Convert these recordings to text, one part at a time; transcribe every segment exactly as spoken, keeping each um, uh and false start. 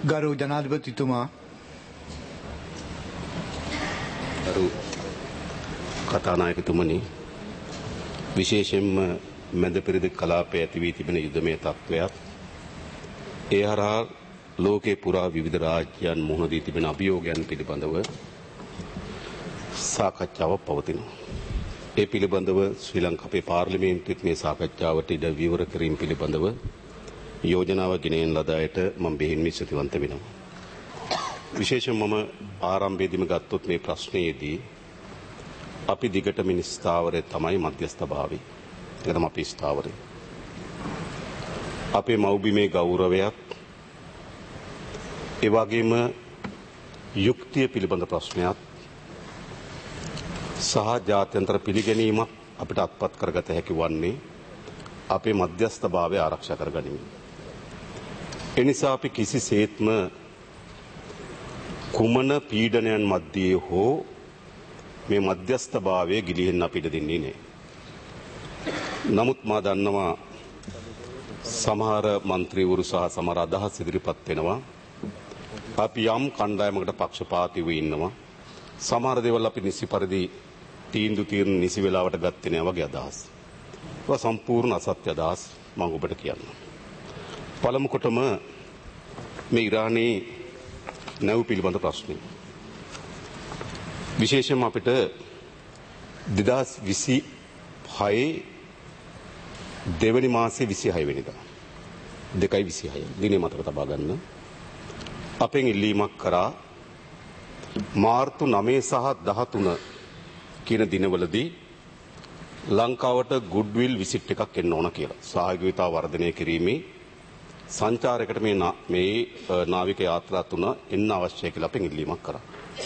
ගරු ජනාධිපතිතුමා ගරු කතානායකතුමනි විශේෂයෙන්ම මැද පෙරදිග කලාපයේ ඇති වී තිබෙන යුද්ධමය තත්ත්වයක් ඒ හරහා ලෝකේ පුරා විවිධ රාජ්‍යයන් මුහුණ දී තිබෙන අභියෝගයන් පිළිබඳව සාකච්ඡාවක් පවතිනවා. ඒ පිළිබඳව ශ්‍රී ලංකාවේ පාර්ලිමේන්තුවේ මේ සාකච්ඡාවට ඉඩ විවර කිරීම පිළිබඳව යෝජනාව ගෙනෙන ලද අයට මම බෙහෙවින් ස්තුතිවන්ත වෙනවා. විශේෂයෙන් මම ආරම්භයේදීම ගත්තොත් මේ ප්‍රශ්නයේදී අපි දිගටම ස්ථාවරය තමයි මධ්‍යස්ථභාවය. ඒක තමයි අපේ ස්ථාවරය. අපේ මව්බිමේ ගෞරවයක් ඒ වගේම යුක්තිය පිළිබඳ ප්‍රශ්නයක් සහ ජාත්‍යන්තර පිළිගැනීමක් අපිට අත්පත් කරගත හැකි වන්නේ අපේ මධ්‍යස්ථභාවය ආරක්ෂා කරගනිමින්. ඒ නිසා අපි කිසිසේත්ම කුමන පීඩනයන් මැද්දේ හෝ මේ මධ්‍යස්ථභාවය ගිලිහෙන්න අපිට දෙන්නේ නැහැ. නමුත් මා දන්නවා සමහර മന്ത്രിවරු සහ සමහර අදහස් ඉදිරිපත් වෙනවා අපි යම් කණ්ඩායමකට පක්ෂපාතීව ඉන්නවා. සමහර දේවල් අපි නිසි පරිදි තීන්දුව తీරන නිසි වෙලාවට ගත්තේ නැහැ වගේ අදහස්. ඒක සම්පූර්ණ අසත්‍ය අදහස් මම ඔබට කියන්නම්. පළමු කොටම මේ ඉරානයේ නැව් පිළිබඳ ප්‍රශ්නය. විශේෂයෙන්ම අපිට දෙදහස් විසිහය දෙවැනි මාසයේ විසිහය වෙනිදා දෙකයි විසිහය දිනේ මතක තබා ගන්න අපෙන් ඉල්ලීමක් කරා මාර්තු නවය සහ දහතුන කියන දිනවලදී ලංකාවට ගුඩ්විල් විසිට් එකක් එන්න ඕන කියලා. සහයෝගීතාව වර්ධනය කිරීමේ සංචාරයකට මේ මේ නාවික යාත්‍රා තුන එන්න අවශ්‍යයි කියලා අපෙන් ඉල්ලීමක් කරා.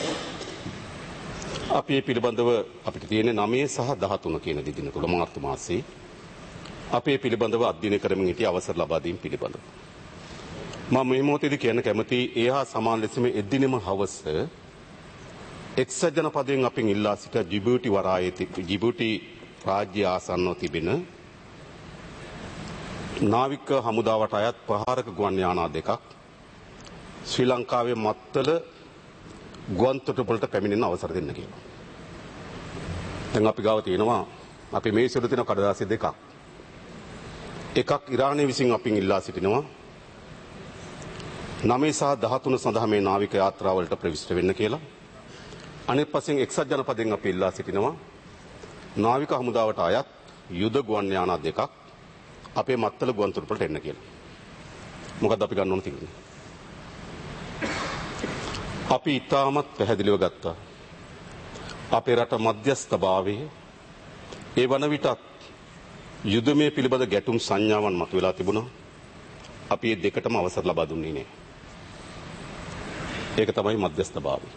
අපි මේ පිළිබඳව අපිට තියෙන නවය සහ දහතුන කියන දින තුල මාර්තු මාසයේ අපේ පිළිබඳව අධ්‍යයනය කරමින් සිටි අවසර ලබා දීම පිළිබඳව මම මේ මොහොතේදී කියන්න කැමති ඒ හා සමාන ලෙසම එදිනෙම හවස එක්සත් ජනපදයෙන් අපෙන් ඉල්ලා සිට ජිබූටි වරායේ ජිබූටි රාජ්‍ය ආසන්නව තිබෙන නාවික හමුදාවට අයත් ප්‍රහාරක ගුවන් යානා දෙකක් ශ්‍රී ලංකාවේ මත්තල ගුවන් තොටුපළට පැමිණෙන අවසර දෙන්න කියලා. දැන් අපි ගාව තියෙනවා අපි මේ සුළු තියෙන කඩදාසි දෙකක්. එකක් ඉරානය විසින් අපින් ඉල්ලා සිටිනවා නවය සහ දහතුන සඳහා මේ නාවික යාත්‍රාවලට ප්‍රවිෂ්ඨ වෙන්න කියලා. අනෙක් පස්සෙන් එක්සත් ජනපදයෙන් අපි ඉල්ලා සිටිනවා නාවික හමුදාවට අයත් යුද ගුවන් යානා දෙකක් අපේ මත්තල ගුවන් තොටුපළට එන්න කියලා. මොකද අපි ගන්න ඕන තිබුණේ. අපි ඉතාමත් පැහැදිලිව ගත්තා. අපේ රට මධ්‍යස්ථභාවයේ ඒ වන විටත් යුදමය පිළිබඳ ගැටුම් සංඥාවන් මතුවලා තිබුණා. අපි මේ දෙකටම අවසර ලබා දුන්නේ නැහැ. ඒක තමයි මධ්‍යස්ථභාවය.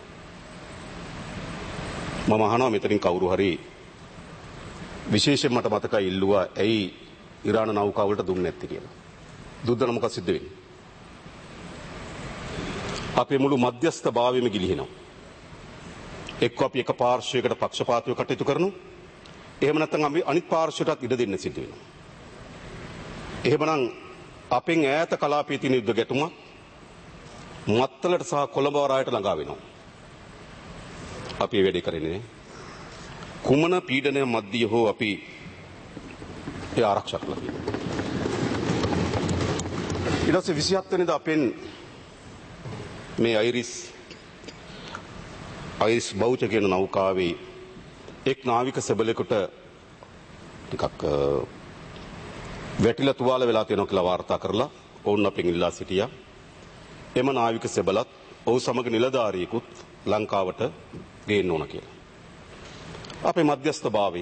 මම අහනවා මෙතනින් කවුරු හරි විශේෂයෙන් මට මතකයි ඉල්ලුවා ඇයි ඉරාන නෞකාවලට දුන්නේ නැත්තේ කියලා. දුද්දන මොකද සිද්ධ වෙන්නේ? අපේ මුළු මධ්‍යස්ථභාවයම ගිලිහෙනවා. එක්ක අපි එක පාර්ශ්වයකට පක්ෂපාතීව කටයුතු කරනවා. එහෙම නැත්නම් අපි අනිත් පාර්ශ්වයටත් ඉඩ දෙන්න සිද්ධ වෙනවා. එහෙමනම් අපෙන් ඈත කලාපයේ තියෙන යුද්ධ ගැටුමක් මත්තලට සහ කොළඹ වරායට ළඟා වෙනවා. අපි මේ වැඩේ කරන්නේ නේ. කුමන පීඩනය මැද්දේ හෝ අපි ඒ ආරක්ෂා කළා කියලා. ඊට පස්සේ විසිහත් වෙනිදා අපෙන් මේ අයිරිස් අයිරිස් බෞච කියන නෞකාවේ එක් නාවික සෙබළෙකුට ටිකක් වැටිලා තුවාල වෙලා තියෙනවා කියලා වාර්තා කරලා ඔවුන් අපෙන් ඉල්ලා සිටියා. එම නාවික සෙබළත් ඔහු සමග නිලධාරියෙකුත් ලංකාවට ගේන්න ඕන කියලා. අපේ මධ්‍යස්ථභාවයේ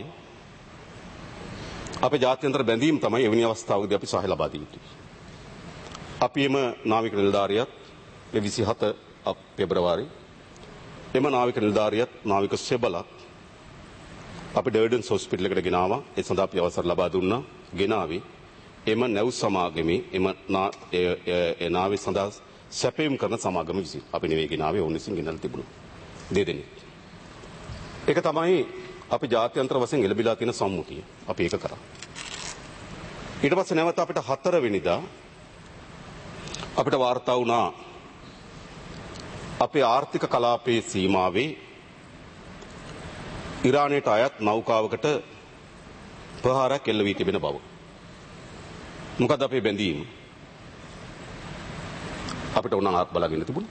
අපේ ජාත්‍යන්තර බැඳීම් තමයි එවැනි අවස්ථාවකදී අපි සහාය ලබා දී යුතුයි. අපි එම නාවික නිලධාරියත් මේ විසිහත පෙබරවාරි එම නාවික නිලධාරියත් නාවික සෙබළත් අපි ඩර්ඩන්ස් හොස්පිටල් එකට ගෙනාවා. ඒ සඳහා අපි අවසර ලබා දුන්නා. ගෙනාවේ එම නැව් සමාගමේ එම ඒ නාවි සඳහා සැපයුම් කරන සමාගම විසින් අපි නෙවෙයි ගෙනාවේ ඕන විසින් ගෙනල්ලා තිබුණා. දෙදෙනෙක්. ඒක තමයි අපි ජාත්‍යන්තර වශයෙන් එළබිලා තියෙන සම්මුතිය. අපි ඒක කරා. ඊට පස්සේ නැවත අපිට හතර වෙනිදා අපිට වාර්තා වුණා අපේ ආර්ථික කලාපයේ සීමාවේ ඉරානයට අයත් නෞකාවකට ප්‍රහාරයක් එල්ල වී තිබෙන බව. මොකද අපේ බැඳීම අපිට උනනාත් බලාගෙන තිබුණා.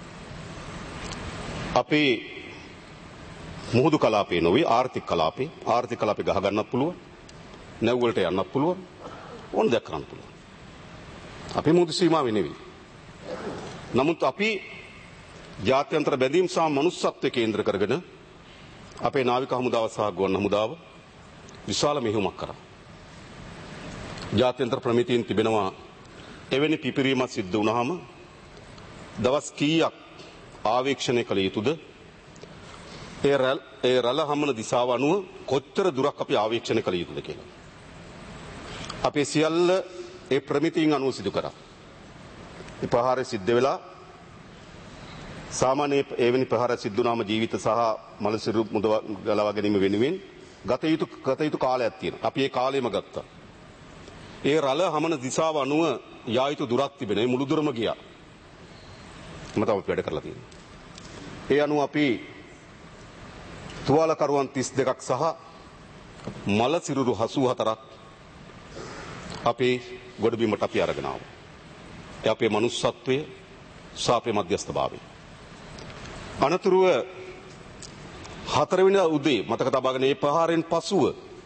අපේ මුහුදු කලාපේ නොවේ ආර්ථික කලාපේ ආර්ථික කලාපේ ගහ ගන්නත් පුළුවන්. නැව් වලට යන්නත් පුළුවන්. ඕන දෙයක් කරන්න පුළුවන්. අපේ මුහුදු සීමාවේ නෙවෙයි. නමුත් අපි ජාත්‍යන්තර බැඳීම් සහ මනුස්සත්වයේ කේන්ද්‍ර කරගෙන අපේ නාවික හමුදාව සහ ගුවන් හමුදාව විශාල මෙහෙයුමක් කරා. ජාත්‍යන්තර ප්‍රමිතීන් තිබෙනවා එවැනි පිපිරීමක් සිද්ධ වුණාම දවස් කීයක් ආවේක්ෂණය කළ යුතුද? ඒ රැළ ඒ රැළ හමන දිශාව අනුව කොච්චර දුරක් අපි ආවේක්ෂණය කළ යුතුද කියලා. අපේ සියල්ල ඒ ප්‍රමිතීන් අනුව සිදු කරා. ඒ ප්‍රහාරය සිද්ධ වෙලා සාමාන්‍ය එවැනි ප්‍රහාර සිද්ධ වුණාම ජීවිත සහ මලසිරු මුදව ගලවා ගැනීම වෙනුවෙන් ගත යුතු ගත යුතු කාලයක් තියෙනවා. අපි ඒ කාලෙම ගත්තා. ඒ රළ හමන දිශාව අනුව යා යුතු දුරක් තිබෙන. ඒ මුළු දුරම ගියා. මම තමයි වැඩ කරලා තියෙන්නේ. ඒ අනුව අපි තුවාලකරුවන් තිස් දෙකක් සහ මලසිරුරු හසූ හතරක් අපේ ගොඩබිමට අපි අරගෙන ආවා. ඒ අපේ මනුස්සත්වයේ සහ අපේ මධ්‍යස්ථභාවය. අනතුරුව හතරවෙනි උදේ මතක තබාගෙන මේ ප්‍රහාරයෙන් පසුව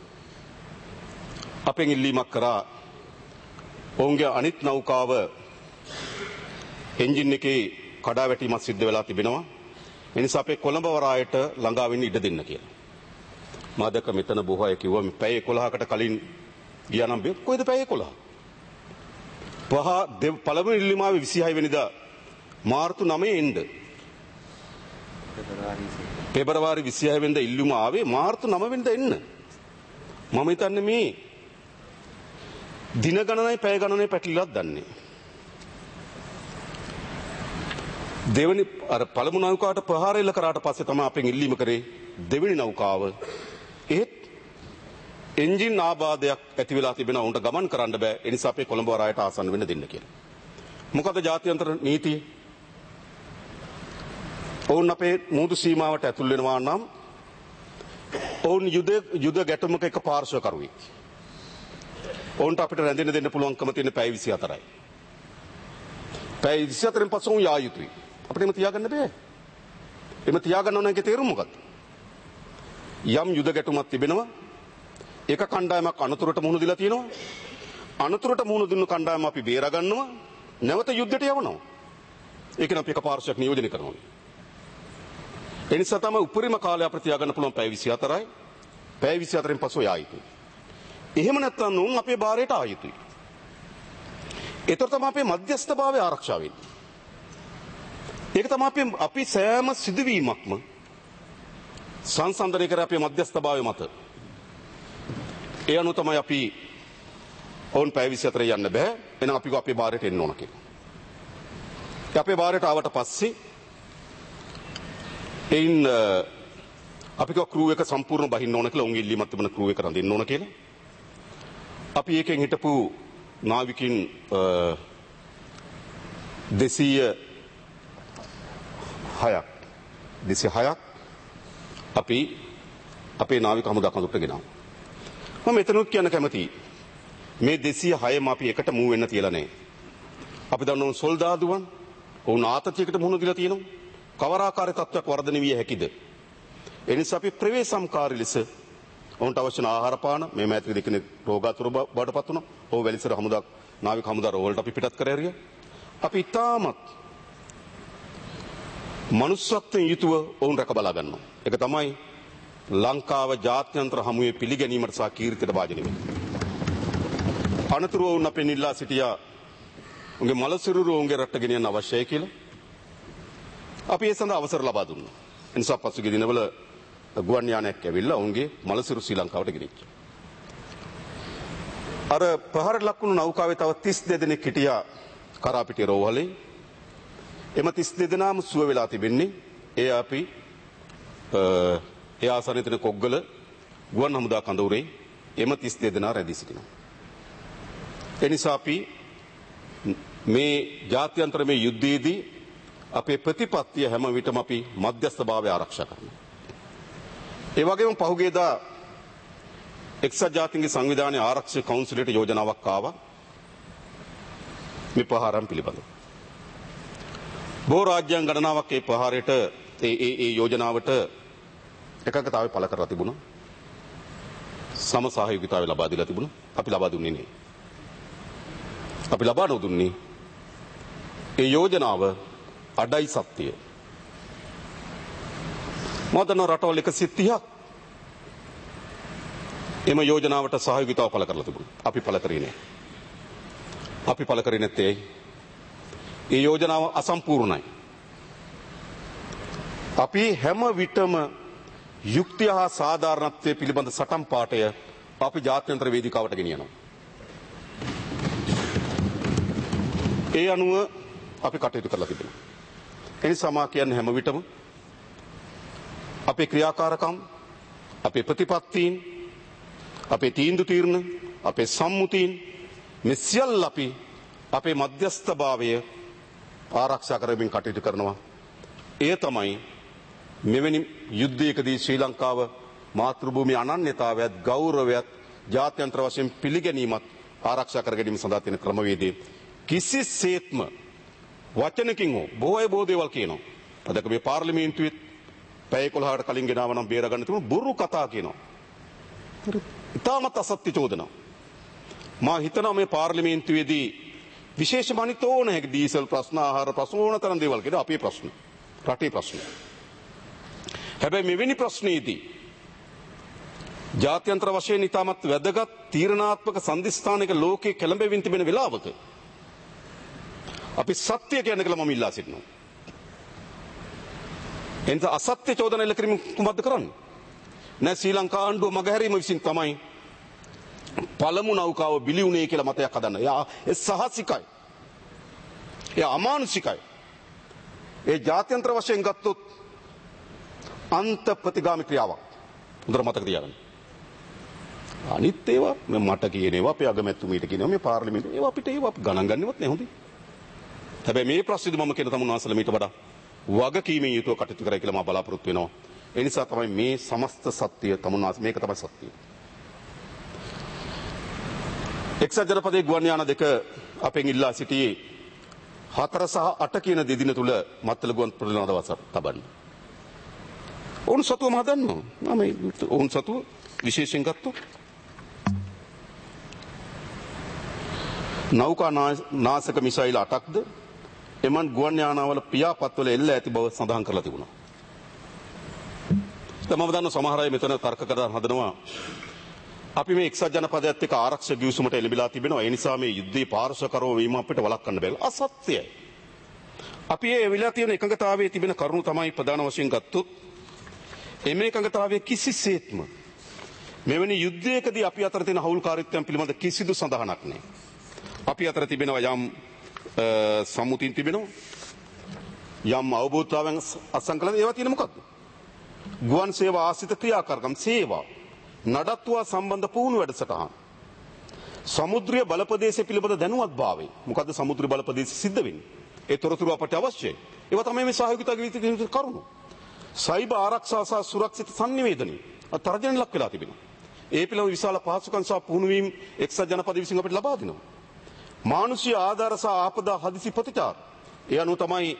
අපෙන් ඉල්ලීමක් කරා ඔවුන්ගේ අනිත් නෞකාව එන්ජින් එකේ කඩාවැටීමක් සිද්ධ වෙලා තිබෙනවා. ඒ නිසා අපේ කොළඹ වරායට ළඟා වෙන්න ඉඩ දෙන්න කියලා. මා දැක මෙතන බොහෝ අය කිව්වා මේ පැය එකොළහකට කලින් ගියා නම් බෑ. කොයිද පැය එකොළහ? පහ පළවෙනි ඉල්ලීම ආවේ විසිහය වෙනිදා මාර්තු නවය එන්න. පෙබරවාරි විසිහය වෙනිදා ඉල්ලුම ආවේ මාර්තු නවය වෙනිදා එන්න. මම හිතන්නේ මේ දින ගණනයි පැය ගණනයි පැටලිලක් දන්නේ. දෙවෙනි අර පළමු නෞකාවට ප්‍රහාර එල්ල කරාට පස්සේ තමයි අපෙන් ඉල්ලීම කරේ දෙවෙනි නෞකාව. ඒත් එන්ජින් ආබාධයක් ඇති වෙලා තිබෙනවා. උන්ට ගමන් කරන්න බෑ. ඒ නිසා අපේ කොළඹ වරායට ආසන්න වෙන්න දෙන්න කියලා. මොකද ජාත්‍යන්තර නීතිය? ඔවුන් අපේ මුහුදු සීමාවට ඇතුල් වෙනවා නම් ඔවුන් යුද යුද ගැටුමක එක පාර්ශ්වකරුවෙක්. ඔවුන්ට අපිට රැඳෙන්න දෙන්න පුළුවන්කම තියෙන පැය විසිහතරයි. පැය විසිහතරෙන් පස්සේ ඔවුන් යා යුතුයි. අපිට එම තියාගන්න බෑ. එම තියාගන්න ඕන එකේ තේරුම මොකක්ද? යම් යුද ගැටුමක් තිබෙනවා. එක කණ්ඩායමක් අනතුරට මුහුණ දීලා තියෙනවා. අනතුරට මුහුණ දුන්න කණ්ඩායම අපි බේරා ගන්නවා. නැවත යුද්ධයට යවනවා. ඒක නම් අපි එක පාර්ශ්වයක් නියෝජනය කරනවා. ඒ නිසා තමයි උපරිම කාලය අපිට තියාගන්න පුළුවන් පැය විසිහතරයි. පැය විසිහතරෙන් පස්සේ යා යුතුයි. එහෙම නැත්නම් උන් අපේ බාරයට ආ යුතුයි. ඒතර තමයි අපේ මධ්‍යස්ථභාවය ආරක්ෂා වෙන්නේ. ඒක තමයි අපි අපි සෑම සිදුවීමක්ම සංසන්දනය කර අපේ මධ්‍යස්ථභාවය මත. ඒ අනුව තමයි අපි ඔවුන් පැය විසිහතර යන්න බෑ. එහෙනම් අපි අපේ බාරයට එන්න ඕන කියලා. අපේ බාරයට ආවට පස්සේ එයින් අපි කිව්වා ක්‍රූ එක සම්පූර්ණ බහින්න ඕන කියලා. උන්ගේ ඉල්ලීමක් තිබුණ ක්‍රූ එක රඳින්න ඕන කියලා. අපි එකෙන් හිටපු නාවිකින් දෙසීය හයක් දෙසීය හයක් අපි අපේ නාවික හමුදා කඳුට ගෙනාවා. මම එතනොත් කියන්න කැමතියි මේ දෙසීය හයම අපි එකට මූ වෙන්න තියලා නැහැ. අපි දන්නවා සොල්දාදුවන් ඔවුන් ආතතියකට මුහුණ දීලා තියෙනවා. කවර ආකාරයේ තත්ත්වයක් වර්ධනය විය හැකිද? ඒ නිසා අපි ප්‍රවේශම්කාරී ලෙස ඔවුන්ට අවශ්‍ය ආහාර පාන මේ මෑතක දෙකෙන රෝගාතුර බවටපත් වුණා. ඔව් වැලිසර හමුදා නාවික හමුදා රෝවලට අපි පිටත් කර ඇරියා. අපි ඉතාමත් මනුස්සත්වයෙන් යුතුව ඔවුන් රැක බලා ගන්නවා. ඒක තමයි ලංකාව ජාත්‍යන්තර හමුවේ පිළිගැනීමට සහ කීර්තියට භාජනය වෙන්නේ. අනතුරුව ඔවුන් අපෙන් ඉල්ලා සිටියා උන්ගේ මලසිරුරු උන්ගේ රටට ගෙනියන්න අවශ්‍යයි කියලා. අපි ඒ සඳහා අවසර ලබා දුන්නා. ඒ නිසා පසුගිය දිනවල ගුවන් යානයක් ඇවිල්ලා උන්ගේ මලසිරු ශ්‍රී ලංකාවට ගෙනිච්චා. අර ප්‍රහාරයට ලක්වුණු නෞකාවේ තව තිස් දෙනෙක් හිටියා කරාපිටිය රෝහලේ. එම තිස් දෙනාම සුව වෙලා තිබෙන්නේ. ඒ අපි ඒ ආසනයේ තියෙන කොග්ගල ගුවන් හමුදා කඳවුරේ එම තිස් දෙනා රැඳී සිටිනවා. ඒ නිසා අපි මේ ජාත්‍යන්තර මේ යුද්ධයේදී අපේ මනුස්සත්වයේ සහ අපේ අපේ ප්‍රතිපත්තිය හැම විටම අපි මධ්‍යස්ථභාවය ආරක්ෂා කරනවා. ඒ වගේම පහුගියදා එක්සත් ජාතීන්ගේ සංවිධානයේ ආරක්ෂක කවුන්සිලයට යෝජනාවක් ආවා මේ ප්‍රහාරම් පිළිබඳව. බොහෝ රාජ්‍යයන් ගණනාවක් ඒ ප්‍රහාරයට ඒ ඒ ඒ යෝජනාවට එකඟතාවය පළ කරලා තිබුණා. සම සහයෝගිතාවය ලබා දීලා තිබුණා. අපි ලබා දුන්නේ නේ. අපි ලබා නොදුන්නේ ඒ යෝජනාව අඩයි සත්‍යය. මොදන රටවල් එකසිය තිහක් එම යෝජනාවට සහයෝගිතාව පළ කරලා තිබුණා. අපි පළ කරේ නෑ. අපි පළ කරේ නැත්තේ ඒ යෝජනාව අසම්පූර්ණයි. අපි හැම විටම යුක්තිය හා සාධාරණත්වයේ පිළිබඳ සටන් පාඨය අපි ජාත්‍යන්තර වේදිකාවට ගෙනියනවා. ඒ අනුව අපි කටයුතු කරලා තිබෙනවා. එනිසා මා කියන්නේ හැම විටම අපේ ක්‍රියාකාරකම්, අපේ ප්‍රතිපත්තීන්, අපේ තීන්දුව తీරන, අපේ සම්මුතීන් මේ සියල්ල අපි අපේ මධ්‍යස්ථභාවය ආරක්ෂා කරමින් කටයුතු කරනවා. එය තමයි මෙවැනි යුද්ධයකදී ශ්‍රී ලංකාව මාතෘභූමි අනන්‍යතාවයත් ගෞරවයත් ජාත්‍යන්තර වශයෙන් පිළිගැනීමත් ආරක්ෂා කර ගැනීම සඳහා තියෙන ක්‍රමවේදය කිසිසේත්ම වචනකින් හෝ බොහෝ බොහෝ දේවල් කියනවා. අදක මේ පාර්ලිමේන්තුවේ පැය එකොළහකට කලින් ගෙනාව නම් බේර ගන්න තිබුණු බොරු කතා කියනවා. ඉතාමත් අසත්‍ය චෝදනා. මා හිතනවා මේ පාර්ලිමේන්තුවේදී විශේෂම අනිත් ඕන හැකි දීසල් ප්‍රශ්න, ආහාර ප්‍රශ්න ඕන තරම් දේවල් කියන අපේ ප්‍රශ්න. රටේ ප්‍රශ්න. හැබැයි මෙවැනි ප්‍රශ්නයේදී ජාත්‍යන්තර වශයෙන් ඉතාමත් වැදගත් තීරණාත්මක සන්දිස්ථානයක ලෝකයේ කැළඹෙමින් තිබෙන වෙලාවක අපි සත්‍ය කියන එක මම ඉල්ලා සිටිනවා. එනිස අසත්‍ය චෝදනා එල්ල කිරීම කුමක්ද කරන්නේ? නෑ ශ්‍රී ලංකා ආණ්ඩුව මගහැරීම විසින් තමයි පළමු නෞකාව බිලි වුණේ කියලා මතයක් හදන්න. එයා ඒ සහසිකයි. එයා අමානුෂිකයි. ඒ ජාත්‍යන්තර වශයෙන් ගත්තොත් අන්ත ප්‍රතිගාමී ක්‍රියාවක්. හොඳට මතක තියාගන්න. අනිත් ඒවා මට කියන ඒවා අපේ අගමැතිතුමීට කියනවා මේ පාර්ලිමේන්තුවේ ඒවා අපිට ඒවා ගණන් ගන්නවත් නෑ හොඳේ. හැබැයි මේ ප්‍රශ්නේදී මම කියන තමුන් වහන්සේලා මීට වඩා වගකීමෙන් යුතුව කටයුතු කරයි කියලා මම බලාපොරොත්තු වෙනවා. ඒ නිසා තමයි මේ සමස්ත සත්‍ය තමුන් වහන්සේ මේක තමයි සත්‍යය. එක්සත් ජනපදයේ ගුවන් යාන දෙක අපෙන් ඉල්ලා සිටියේ හතර සහ අට කියන දෙදින තුල මත්තල ගුවන් ප්‍රතිලාන දවස තබන්න. ඔවුන් සතුවම හදන්නවා. මම ඔවුන් සතුව විශේෂයෙන් ගත්තොත් නෞකා නාශක මිසයිල් අටක්ද එමන් ගුවන් යානාවල පියාපත්වල එල්ල ඇති බව සඳහන් කරලා තිබුණා. දැන් මම දන්න සමහර අය මෙතන තර්ක කරලා හදනවා අපි මේ එක්සත් ජනපදයේත් එක්ක ආරක්ෂක ගිවිසුමට එළඹිලා තිබෙනවා. ඒ නිසා මේ යුද්ධේ පාර්ශවකරව වීම අපිට වළක්වන්න බැහැ. අසත්‍යයි. අපි මේ වෙලා තියෙන එකඟතාවයේ තිබෙන කරුණු තමයි ප්‍රධාන වශයෙන් ගත්තොත් එමේ එකඟතාවයේ කිසිසේත්ම මෙවැනි යුද්ධයකදී අපි අතර තියෙන හවුල්කාරීත්වයන් පිළිබඳ කිසිදු සඳහනක් නැහැ. අපි අතර තිබෙනවා යම් සම්මුතින් තිබෙනවා යම් අවබෝධතාවයන් අසංකලන ඒවා තියෙන මොකක්ද? ගුවන් සේවා ආශ්‍රිත ක්‍රියාකාරකම් සේවා නඩත්තුවා සම්බන්ධ පුහුණු වැඩසටහන් සමුද්‍රීය බලපදේශය පිළිබඳ දැනුවත් භාවය. මොකද්ද සමුද්‍රීය බලපදේශය සිද්ධ වෙන්නේ? ඒ තොරතුරු අපට අවශ්‍යයි. ඒවා තමයි මේ සහයෝගිතාවේ කරුණු. සයිබර් ආරක්ෂා සහ සුරක්ෂිත සංනිවේදනය තර්ජනයෙන් ලක් වෙලා තිබෙනවා. ඒ පිළිබඳ විශාල පහසුකම් සහ පුහුණු වීම එක්සත් ජනපදයේ විසින් අපිට ලබා දෙනවා. මානුෂීය ආධාර සහ ආපදා හදිසි ප්‍රතිචාර. ඒ අනුව තමයි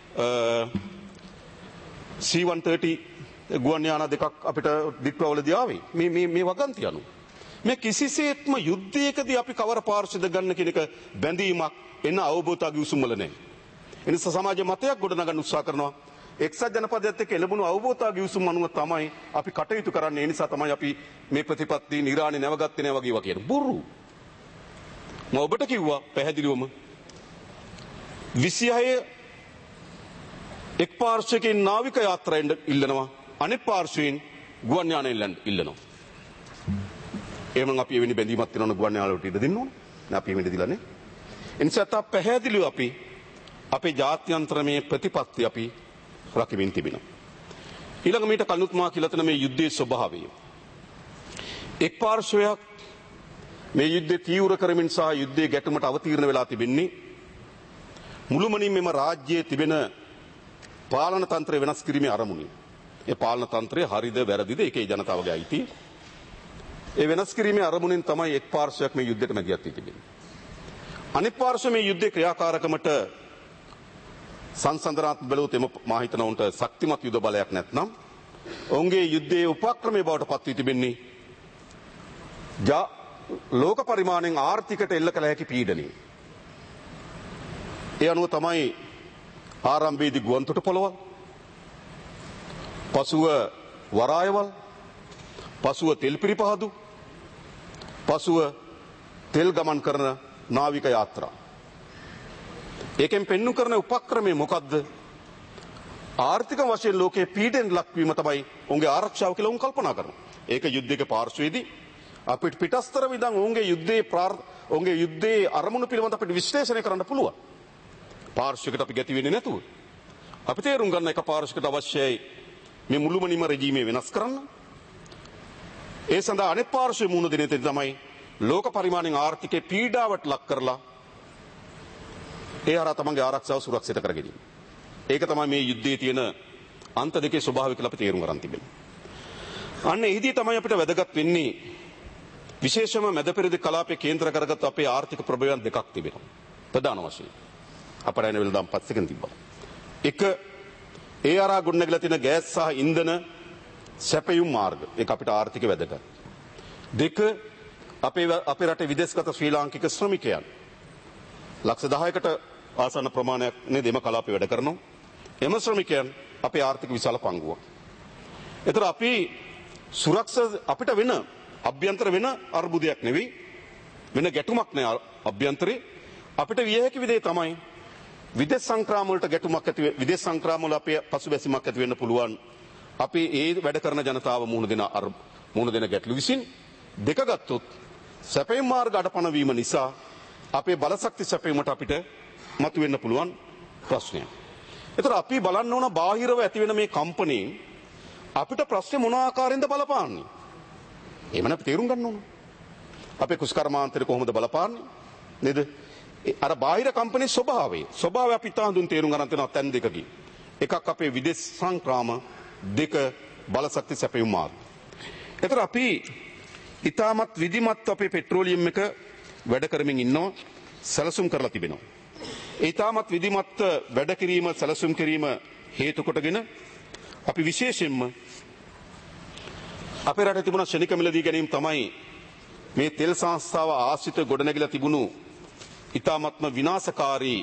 සී වන් තර්ටි ගුවන් යාන දෙකක් අපිට දික්වවලදී ආවේ. මේ මේ මේ වගන්ති අනුව. මේ කිසිසේත්ම යුද්ධයකදී අපි කවර පාර්ශ්වද ගන්න කියන එක බැඳීමක් එන අවබෝධතාවය උසුම් වල නැහැ. එනිසා සමාජ මතයක් ගොඩනගන්න උත්සාහ කරනවා. එක්සත් ජනපදයේත් එක්ක එළඹුණු අවබෝධතාවය උසුම් අනුව තමයි අපි කටයුතු කරන්නේ. ඒ නිසා තමයි අපි මේ ප්‍රතිපත්ති නිරාණි නැවගත්තේ නැහැ වගේ වගේ බොරු. මම ඔබට කිව්වා පැහැදිලිවම විසිහය එක් පාර්ශ්වයකින් නාවික යාත්‍රාවෙන් ඉල්ලනවා අනෙක් පාර්ශ්වයෙන් ගුවන් යානයෙන් ඉල්ලනවා. එහෙනම් අපි එවැනි බැඳීමක් තියෙනවනේ ගුවන් යානවලට ඉඩ දෙන්න ඕනේ. නෑ අපි එවැනි දෙලා නේ. එනිසා තා පැහැදිලිව අපි අපේ ජාත්‍යන්තරමේ ප්‍රතිපත්ති අපි රකිමින් තිබෙනවා. ඊළඟ මීට කල්ුත් මා කියලා තන මේ යුද්ධයේ ස්වභාවය. එක් පාර්ශ්වයක් මේ යුද්ධය තීව්‍ර කරමින් සහ යුද්ධයේ ගැටුමට අවතීර්ණ වෙලා තිබෙන්නේ මුළුමනින් මෙම රාජ්‍යයේ තිබෙන පාලන තන්ත්‍රය වෙනස් කිරීමේ අරමුණින්. ඒ පාලන තන්ත්‍රය හරිද වැරදිද ඒකේ ජනතාවගේ අයිතිය. ඒ වෙනස් කිරීමේ අරමුණෙන් තමයි එක් පාර්ශ්වයක් මේ යුද්ධයට මැදිහත් වී තිබෙන්නේ. අනිත් පාර්ශ්වය මේ යුද්ධේ ක්‍රියාකාරකමට සංසන්දනාත්මක බලවත් එම මා හිතනවා උන්ට ශක්තිමත් යුද බලයක් නැත්නම් ඔවුන්ගේ යුද්ධයේ උපක්‍රමයේ බවට පත් වී තිබෙන්නේ ජා ලෝක පරිමාණයෙන් ආර්ථිකට එල්ල කළ හැකි පීඩනය. ඒ අනුව තමයි ආරම්භයේදී ගුවන්තොට පොළවල්, පසුව වරායවල්, පසුව තෙල් පිරිපහදු, පසුව තෙල් ගමන් කරන නාවික යාත්‍රා. ඒකෙන් පෙන්නු කරන උපක්‍රමය මොකද්ද? ආර්ථික වශයෙන් ලෝකයේ පීඩෙන් ලක්වීම තමයි උන්ගේ ආරක්ෂාව කියලා උන් කල්පනා කරනවා. ඒක යුද්ධයක පාර්ශ්වයේදී අපිට පිටස්තර විදන් උන්ගේ යුද්ධයේ ප්‍රාර් උන්ගේ යුද්ධයේ අරමුණු පිළිබඳ අපිට විශ්ලේෂණය කරන්න පුළුවන්. පාර්ශ්වයකට අපි ගැති වෙන්නේ නැතුව. අපි තේරුම් ගන්න එක පාර්ශ්වයකට අවශ්‍යයි මේ මුළුමනින්ම රෙජීමේ වෙනස් කරන්න. ඒ සඳහා අනෙක් පාර්ශ්වයේ මුහුණ දෙන තේ තමයි ලෝක පරිමාණයෙන් ආර්ථිකේ පීඩාවට ලක් කරලා ඒ හරහා තමන්ගේ ආරක්ෂාව සුරක්ෂිත කර ගැනීම. ඒක තමයි මේ යුද්ධයේ තියෙන අන්ත දෙකේ ස්වභාවය කියලා අපි තේරුම් ගන්න තිබෙනවා. අන්න එහිදී තමයි අපිට වැදගත් වෙන්නේ විශේෂම මැද පෙරදිග කලාපයේ කේන්ද්‍ර කරගත් අපේ ආර්ථික ප්‍රබලයන් දෙකක් තිබෙනවා. ප්‍රධාන වශයෙන් අපරායන වෙළඳාම් පත්සකින් තිබ්බා. එක ඒ අරා ගොඩනැගිලා තියෙන ගෑස් සහ ඉන්ධන සැපයුම් මාර්ග. ඒක අපිට ආර්ථික වැදගත්. දෙක අපේ අපේ රටේ විදේශගත ශ්‍රී ලාංකික ශ්‍රමිකයන් ලක්ෂ දහයකට ආසන්න ප්‍රමාණයක් නේද එම කලාපේ වැඩ කරනවා. එම ශ්‍රමිකයන් අපේ ආර්ථික විශාල පංගුවක්. ඒතර අපි සුරක්ෂා අපිට වෙන අභ්‍යන්තර වෙන අර්බුදයක් නෙවෙයි වෙන ගැටුමක් නෑ අභ්‍යන්තරේ අපිට විය හැකි විදිහේ තමයි විදේශ සංක්‍රාම වලට ගැටුමක් ඇති විදේශ සංක්‍රාම වල අපේ පසුබැසීමක් ඇති වෙන්න පුළුවන්. අපි ඒ වැඩ කරන ජනතාව මුහුණ දෙන මුහුණ දෙන ගැටලු විසින් දෙක ගත්තොත් සැපයීම් මාර්ග අඩපණ වීම නිසා අපේ බලශක්ති සැපයීමට අපිට මතුවෙන්න පුළුවන් ප්‍රශ්නයක්. ඒතර අපි බලන්න ඕන බාහිරව ඇති වෙන මේ කම්පණයෙන් අපිට ප්‍රශ්නේ මොන ආකාරයෙන්ද බලපාන්නේ? එහෙමනම් අපි තේරුම් ගන්න ඕන. අපේ කුස්කර්මාන්තේ කොහොමද බලපාන්නේ? නේද? අර බාහිර කම්පණයේ ස්වභාවය. ස්වභාවය අපි තාඳුන් තේරුම් ගන්න තියෙනවා තැන් දෙකකින්. එකක් අපේ විදේශ සංක්‍රාම, දෙක බලශක්ති සැපයීම් මාර්ග. ඒතර අපි ඊටමත් විධිමත් අපේ පෙට්‍රෝලියම් එක වැඩ කරමින් ඉන්නවා, සැලසුම් කරලා තිබෙනවා. ඊටමත් විධිමත් වැඩ කිරීම, සැලසුම් කිරීම හේතු කොටගෙන අපි විශේෂයෙන්ම අපේ රටේ තිබුණ ශනික මිලදී ගැනීම තමයි මේ තෙල් සංස්ථාව ආශ්‍රිත ගොඩනැගිලා තිබුණු ඊටාත්ම විනාශකාරී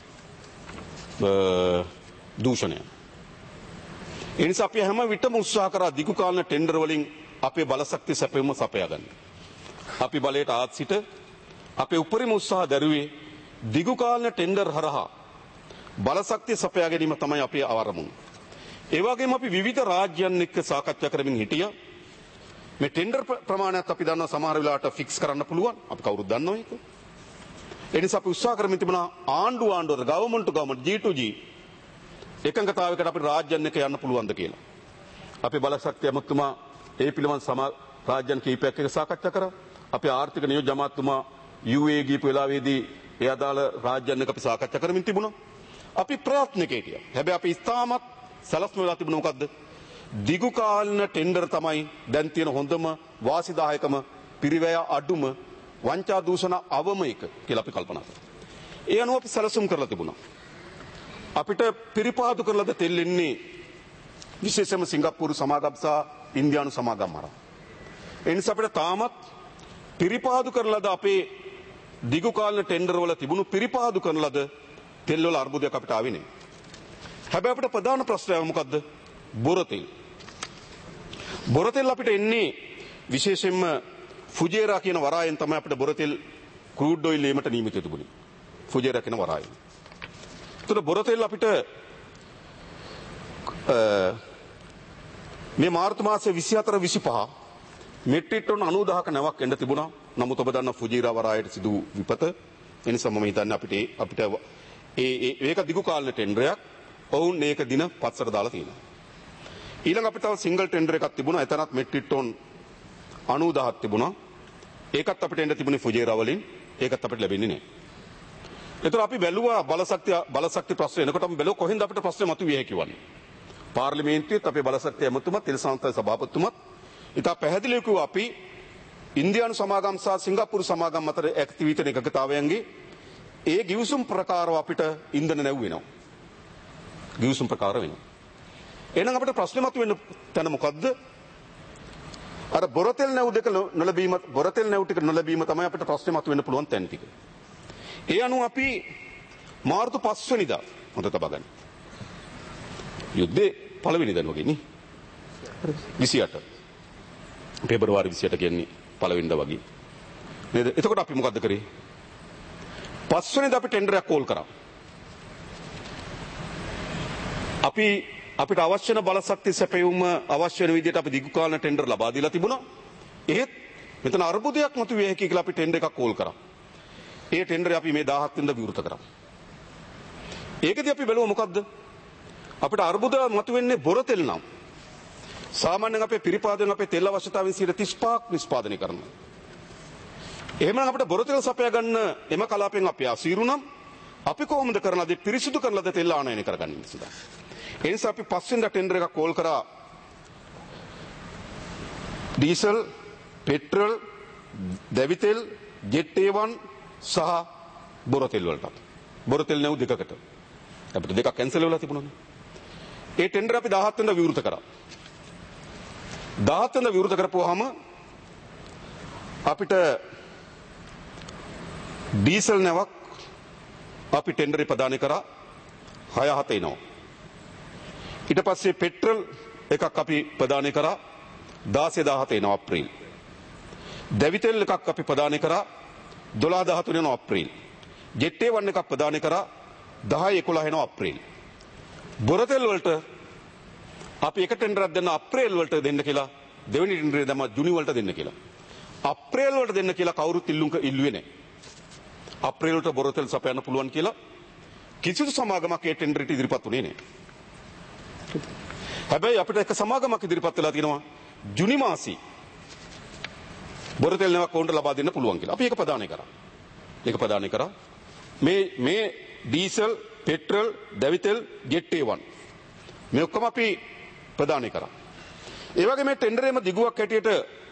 දූෂණය. ඒ නිසා අපි හැම විටම උත්සාහ කරා දිගු කාලන ටෙන්ඩර් වලින් අපේ බලශක්ති සැපයීම සපයා ගන්න. අපි බලයට ආත් සිට අපේ උපරිම උත්සාහ දරුවේ දිගු කාලන ටෙන්ඩර් හරහා බලශක්ති සපයා ගැනීම තමයි අපේ අවරමුණ. ඒ වගේම අපි විවිධ රාජ්‍යයන් එක්ක සාකච්ඡා කරමින් හිටියා. මේ ටෙන්ඩර් ප්‍රමාණයත් අපි දන්නවා සමහර වෙලාවට ෆික්ස් කරන්න පුළුවන්. අපි කවුරුත් දන්නවා ඒක. ඒ නිසා අපි උත්සාහ කරමින් තිබුණා ආණ්ඩු ආණ්ඩුවර government to government G to G එකඟතාවයකට අපිට රාජ්‍යයන් එක්ක යන්න පුළුවන්ද කියලා. අපේ බලශක්ති අමාත්‍යතුමා ඒ පිළිබඳ සම රාජ්‍යයන් කීපයක් එක්ක සාකච්ඡා කරා. අපේ ආර්ථික නියෝජ්‍ය අමාත්‍යතුමා යූ ඒ ගිහපු වෙලාවේදී ඒ අදාළ රාජ්‍යයන් එක්ක අපි සාකච්ඡා කරමින් තිබුණා. අපි ප්‍රයත්නක හිටියා. හැබැයි අපි ඉස්තාමත් සලස්ම වෙලා තිබුණ මොකද්ද? දිගු කාලන ටෙන්ඩර් තමයි දැන් තියෙන හොඳම වාසිදායකම පිරිවැය අඩුම වංචා දූෂණ අවම එක කියලා අපි කල්පනා කරා. ඒ අනුව අපි සැලසුම් කරලා තිබුණා. අපිට පිරිපාදු කරලාද තෙල් එන්නේ විශේෂයෙන්ම සිංගප්පූරු සමාගම් සහ ඉන්දියානු සමාගම් හරහා. ඒ නිසා අපිට තාමත් පිරිපාදු කරලාද අපේ දිගු කාලන ටෙන්ඩර් වල තිබුණු පිරිපාදු කරලාද තෙල් වල අර්බුදයක් අපිට ආවේ නැහැ. හැබැයි අපිට ප්‍රධාන ප්‍රශ්නය මොකද්ද? බොරතෙල්. බොරතෙල් අපිට එන්නේ විශේෂයෙන්ම ෆුජේරා කියන වරායෙන් තමයි අපිට බොරතෙල් ක්‍රූඩ් ඔයිල් ඒමට නියමිත තිබුණේ. ෆුජේරා කියන වරායෙන්. ඒතර බොරතෙල් අපිට මේ මාර්තු මාසයේ විසිහතර විසිපහ මෙට්‍රික් ටන් අනූදහක නැවක් එන්න තිබුණා. නමුත් ඔබ දන්නා ෆුජේරා වරායට සිදු විපත. ඒ නිසා මම හිතන්නේ අපිට අපිට ඒ ඒක දිගු කාලන ටෙන්ඩරයක්. ඔවුන් මේක දින පත්සර දාලා තියෙනවා. ඊළඟ අපිට තව සිංගල් ටෙන්ඩර් එකක් තිබුණා. එතනත් මෙට්‍රික් ටන් අනූදහක් තිබුණා. ඒකත් අපිට එන්න තිබුණේ ෆුජේරා වලින්. ඒකත් අපිට ලැබෙන්නේ නැහැ. ඒතර අපි බැලුවා බලශක්තිය බලශක්ති ප්‍රශ්න එනකොටම බැලුවා කොහෙන්ද අපිට ප්‍රශ්නේ මතුවේ හැකිවන්නේ. පාර්ලිමේන්තුවේත් අපේ බලශක්ති ඇමතුමත් තිරසංස්ථා සභාපතිතුමත් ඉතා පැහැදිලිව කිව්වා අපි ඉන්දියානු සමාගම් සහ සිංගප්පූරු සමාගම් අතර ඇති වී තියෙන එකඟතාවයන්ගේ ඒ ගිවිසුම් ප්‍රකාරව අපිට ඉන්ධන නැව් වෙනවා. ගිවිසුම් ප්‍රකාර වෙනවා. එහෙනම් අපිට ප්‍රශ්නේ මතුවෙන්න තැන මොකද්ද? අර බොරතෙල් නැව් දෙක නොලැබීම බොරතෙල් නැව් ටික නොලැබීම තමයි අපිට ප්‍රශ්නේ මතුවෙන්න පුළුවන් තැන් ටික. ඒ අනුව අපි මාර්තු පහ වෙනිදා මත තබා ගන්න. යුද්ධේ පළවෙනිදා වගේ නේ. විසිඅට පෙබරවාරි විසිඅට කියන්නේ පළවෙනිදා වගේ. නේද? එතකොට අපි මොකද්ද කරේ? පහ වෙනිදා අපි ටෙන්ඩරයක් කෝල් කරා. අපි අපිට අවශ්‍ය වෙන බලශක්ති සැපයුම අවශ්‍ය වෙන විදිහට අපි දිගු කාලන ටෙන්ඩර් ලබා දීලා තිබුණා. ඒත් මෙතන අර්බුදයක් මතුවේ හැකි කියලා අපි ටෙන්ඩර් එකක් කෝල් කරා. ඒ ටෙන්ඩරේ අපි මේ දහහක් වෙනිදා විවෘත කරා. ඒකදී අපි බැලුවා මොකද්ද? අපිට අර්බුද මතුවෙන්නේ බොරතෙල් නම්. සාමාන්‍යයෙන් අපේ පිරිපාදයෙන් අපේ තෙල් අවශ්‍යතාවයෙන් සියයට තිස් පහක් නිෂ්පාදනය කරනවා. එහෙමනම් අපිට බොරතෙල් සපයා ගන්න එම කලාපෙන් අපි අසීරු නම් අපි කොහොමද කරනද පිරිසිදු කරලාද තෙල් ආනයනය කරගන්නේ නිසා. ඒ නිසා අපි පහ වෙනිදා ටෙන්ඩර් එකක් කෝල් කරා. ඩීසල්, පෙට්‍රල්, දැවිතෙල්, ජෙට් ඒ වන් සහ බොරතෙල් වලට. බොරතෙල් නැව් දෙකකට. අපිට දෙකක් කැන්සල් වෙලා තිබුණානේ. ඒ ටෙන්ඩර් අපි දහහක් වෙනිදා විවෘත කරා. දහහක් වෙනිදා විවෘත කරපුවාම අපිට ඩීසල් නැවක් අපි ටෙන්ඩරේ ප්‍රදානය කරා හය හත එනවා. ඊට පස්සේ පෙට්‍රල් එකක් අපි ප්‍රදානය කරා දාසය දාහත එනවා අප්‍රේල්. දැවිතෙල් එකක් අපි ප්‍රදානය කරා දොළහ දහතුන එනවා අප්‍රේල්. ජෙට් ඒ වන් එකක් ප්‍රදානය කරා දහය එකොළහ එනවා අප්‍රේල්. බොරතෙල් වලට අපි එක ටෙන්ඩරයක් දෙන්න අප්‍රේල් වලට දෙන්න කියලා දෙවෙනි ටෙන්ඩරේ දැම්මා ජුනි වලට දෙන්න කියලා. අප්‍රේල් වලට දෙන්න කියලා කවුරුත් ඉල්ලුම් ඉල්ලුවේ නැහැ. අප්‍රේල් වලට බොරතෙල් සපයන්න පුළුවන් කියලා කිසිදු සමාගමක් ඒ ටෙන්ඩරේට ඉදිරිපත් වුණේ නැහැ. හැබැයි අපිට එක සමාගමක් ඉදිරිපත් වෙලා තියෙනවා ජුනි මාසී බොරතෙල් නැවක් වුන්ට ලබා දෙන්න පුළුවන් කියලා. අපි ඒක ප්‍රදානය කරා. ඒක ප්‍රදානය කරා. මේ මේ ඩීසල්, පෙට්‍රල්, දැවිතෙල්, ජෙට් ඒ වන් මේ ඔක්කොම අපි ප්‍රදානය කරා. ඒ වගේ මේ ටෙන්ඩරේම දිගුවක් හැටියට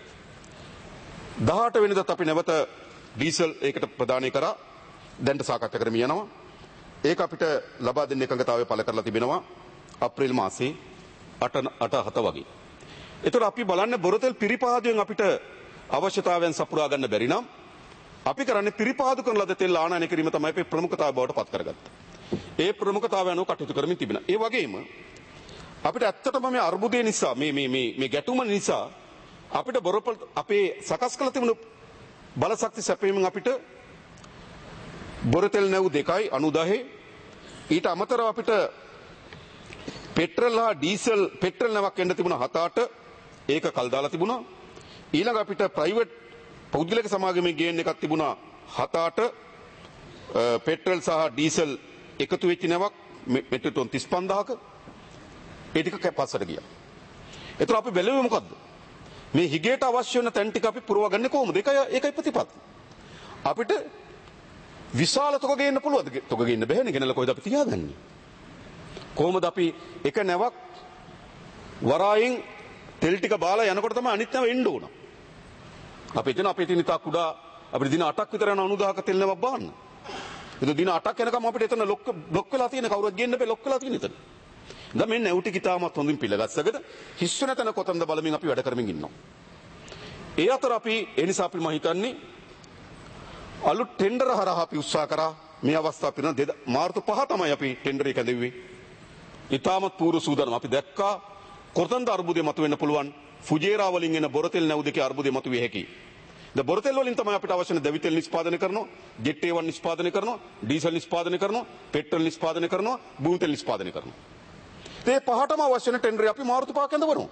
දහඅට වෙනිදාත් අපි නැවත ඩීසල් ඒකට ප්‍රදානය කරා. දැන්ට සාකච්ඡා කරමින් යනවා. ඒක අපිට ලබා දෙන්න එකඟතාවය පළ කරලා තිබෙනවා අප්‍රේල් මාසේ අට හත වගේ. ඒතර අපි බලන්නේ බොරතෙල් පිරිපාදුවෙන් අපිට අවශ්‍යතාවයන් සපුරා ගන්න බැරි නම් අපි කරන්නේ පිරිපාදු කරන ලද තෙල් ආනයනය කිරීම තමයි අපේ ප්‍රමුඛතාවය බවට පත් කරගත්තේ. ඒ ප්‍රමුඛතාවය අනුව කටයුතු කරමින් තිබෙනවා. ඒ වගේම අපිට ඇත්තටම මේ අර්බුදය නිසා මේ මේ මේ මේ ගැටුම නිසා අපිට බොරපල් අපේ සකස් කළ තිබුණු බලශක්ති සැපයීමෙන් අපිට බොරතෙල් නැව් දෙකයි අනූදහය ඊට අමතරව අපිට පෙට්‍රල් හා ඩීසල් පෙට්‍රල් නැවක් එන්න තිබුණා හත අට ඒක කල් දාලා තිබුණා. ඊළඟ අපිට ප්‍රයිවට් පෞද්ගලික සමාගමේ ගේන් එකක් තිබුණා හත අට පෙට්‍රල් සහ ඩීසල් එකතු වෙච්ච නැවක් මෙට්‍රික් ටන් තිස් පන්දාහක ඒ ටික පස්සට ගියා. ඒතර අපි බැලුවේ මොකද්ද? මේ හිගේට අවශ්‍ය වෙන තැන් ටික අපි පුරවගන්නේ කොහොමද? ඒකයි ඒකයි ප්‍රතිපත්ති. අපිට විශාල තොග ගේන්න පුළුවන්ද? තොග ගේන්න බැහැනේ. ගෙනල්ලා කොහෙද අපි තියාගන්නේ? කොහොමද අපි එක නැවක් වරායින් තෙල් ටික බාලා යනකොට තමයි අනිත් නැව එන්න ඕන. අපි හිතන අපේ තියෙන තා කුඩා අපිට දින අටක් විතර යන අනූදහක තෙල් නැවක් බාන්න. ඒක දින අටක් යනකම් අපිට එතන ලොක් බ්ලොක් වෙලා තියෙන කවුරුත් ගේන්න බෑ ලොක් වෙලා තියෙන එතන. දැන් මේ නැව් ටික ඉතාමත් හොඳින් පිළගස්සකට හිස් වෙන තැන කොතනද බලමින් අපි වැඩ කරමින් ඉන්නවා. ඒ අතර අපි ඒ නිසා අපි මම හිතන්නේ අලුත් ටෙන්ඩර හරහා අපි උත්සාහ කරා මේ අවස්ථාව පින මාර්තු පහ තමයි අපි ටෙන්ඩර් එක දෙව්වේ. ඉතාමත් පූර්ව සූදානම් අපි දැක්කා කොතනද අර්බුදය මතුවෙන්න පුළුවන් ෆුජේරා වලින් එන බොරතෙල් නැව් දෙකේ අර්බුදය මතුවේ හැකියි. ද බොරතෙල් වලින් තමයි අපිට අවශ්‍ය වෙන දැවිතෙල් නිෂ්පාදනය කරනවා, ජෙට් ඒ වන් නිෂ්පාදනය කරනවා, ඩීසල් නිෂ්පාදනය කරනවා, පෙට්‍රල් නිෂ්පාදනය කරනවා, භූමි තෙල් නිෂ්පාදනය කරනවා. ඒ පහටම අවශ්‍ය වෙන ටෙන්ඩරේ අපි මාර්තු පහක ඇඳවනවා.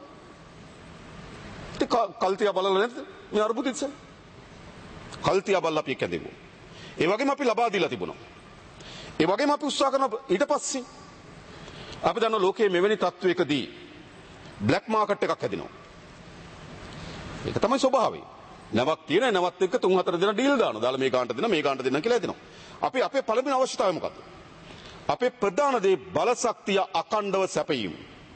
ඒක කල්තිය බලලා නැද්ද මේ අර්බුදෙත් සර්? කල්තිය බලලා අපි ඇඳෙවුවා. ඒ වගේම අපි ලබා දීලා තිබුණා. ඒ වගේම අපි උත්සාහ කරන ඊට පස්සේ අපි දන්න ලෝකයේ මෙවැනි තත්වයකදී බ්ලැක් මාකට් එකක් හැදෙනවා. ඒක තමයි ස්වභාවය. නැවක් තියෙන නැවත් එක්ක තුන් හතර දෙනා ඩීල් දානවා. දාලා මේ ගානට දෙන මේ ගානට දෙන්න කියලා හැදෙනවා. අපි අපේ පළවෙනි අවශ්‍යතාවය මොකක්ද? අපේ ප්‍රධාන දේ බල ශක්තිය අඛණ්ඩව සැපයීම.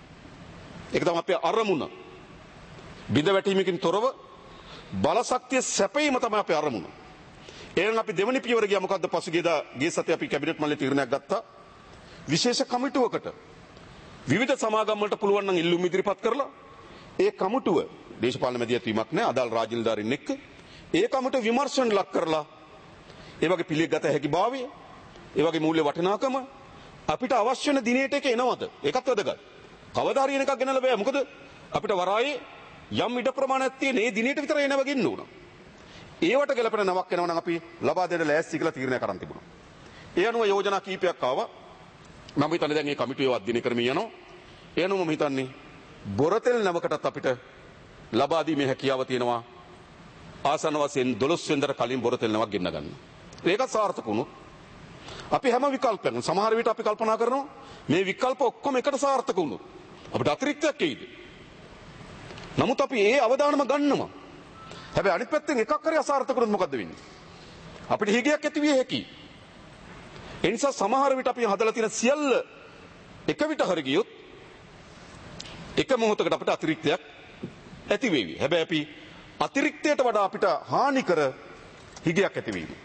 ඒක තමයි අපේ අරමුණ. බිඳ වැටීමකින් තොරව බල ශක්තිය සැපයීම තමයි අපේ අරමුණ. එහෙනම් අපි දෙවනි පියවර ගියා මොකද්ද? පසුගියදා ගිය සතියේ අපි කැබිනට් මණ්ඩලයේ තීරණයක් ගත්තා. විශේෂ කමිටුවකට විවිධ සමාගම් වලට පුළුවන් නම් ඉල්ලුම් ඉදිරිපත් කරලා ඒ කමිටුව දේශපාලන මැදිහත්වීමක් නැහැ අදාළ රාජ්‍ය නිලධාරීන් එක්ක ඒ කමිටුව විමර්ශන ලක් කරලා ඒ වගේ පිළිගත හැකි භාවය ඒ වගේ මූල්‍ය වටිනාකම අපිට අවශ්‍ය වෙන දිනේට එක එනවද? ඒකත් වැදගත්. කවදා හරි එන එකක් ගෙනල්ලා බෑ. මොකද අපිට වරායේ යම් ඉඩ ප්‍රමාණයක් තියෙන ඒ දිනේට විතර එනව ගෙන්න උනා. ඒවට ගැලපෙන නමක් එනවා නම් අපි ලබා දෙන්න ලෑස්ති කියලා තීරණය කරන් තිබුණා. ඒ අනුව යෝජනා කීපයක් ආවා. මම හිතන්නේ දැන් මේ කමිටුවේ අධ්‍යයනය කරමින් යනවා. ඒ අනුව මම හිතන්නේ බොරතෙල් නමකටත් අපිට ලබා දීමේ හැකියාව තියෙනවා. ආසන්න වශයෙන් දොළොස් වෙනිදාට කලින් බොරතෙල් නමක් ගෙන්න ගන්න. ඒකත් සාර්ථක වුණොත් අපි හැම විකල්පයක්ම සමහර විට අපි කල්පනා කරනවා මේ විකල්ප ඔක්කොම එකට සාර්ථක වුණොත් අපිට අතිරික්තයක් එයිද? නමුත් අපි ඒ අවදානම ගන්නවා. හැබැයි අනිත් පැත්තෙන් එකක් හරි අසාර්ථක වුණොත් මොකද්ද වෙන්නේ? අපිට හිගයක් ඇති විය හැකියි. ඒ නිසා සමහර විට අපි හදලා තියෙන සියල්ල එක විට හරි ගියොත් එක මොහොතකට අපිට අතිරික්තයක් ඇති වෙවි. හැබැයි අපි අතිරික්තයට වඩා අපිට හානි කර හිගයක් ඇති වෙවි.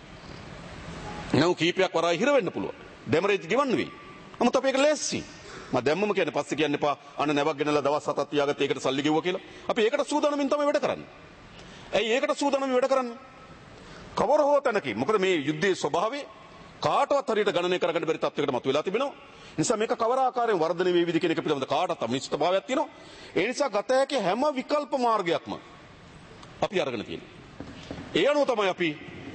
නෝ කීපයක් වරායි හිර වෙන්න පුළුවන්. ඩැමරේජ් ගෙවන්න වෙයි. නමුත් අපි ඒක ලෑස්ති. මම දැම්මම කියන්නේ පස්සේ කියන්න එපා. අන්න නැවක් ගෙනලා දවස් හතක් තියාගත්ත ඒකට සල්ලි ගෙවුවා කියලා. අපි ඒකට සූදානමින් තමයි වැඩ කරන්නේ. ඇයි ඒකට සූදානමින් වැඩ කරන්නේ? කවර හෝ තැනකින්. මොකද මේ යුද්ධයේ ස්වභාවය කාටවත් හරියට ගණනය කරගන්න බැරි තත්යකට මතුවලා තිබෙනවා. නිසා මේක කවර ආකාරයෙන් වර්ධනය වේවිද කියන එක පිළිබඳ කාටවත් අනිශ්චිතභාවයක් තියෙනවා. ඒ නිසා ගත හැකි හැම විකල්ප මාර්ගයක්ම අපි අරගෙන තියෙනවා. ඒ අනුව තමයි අපි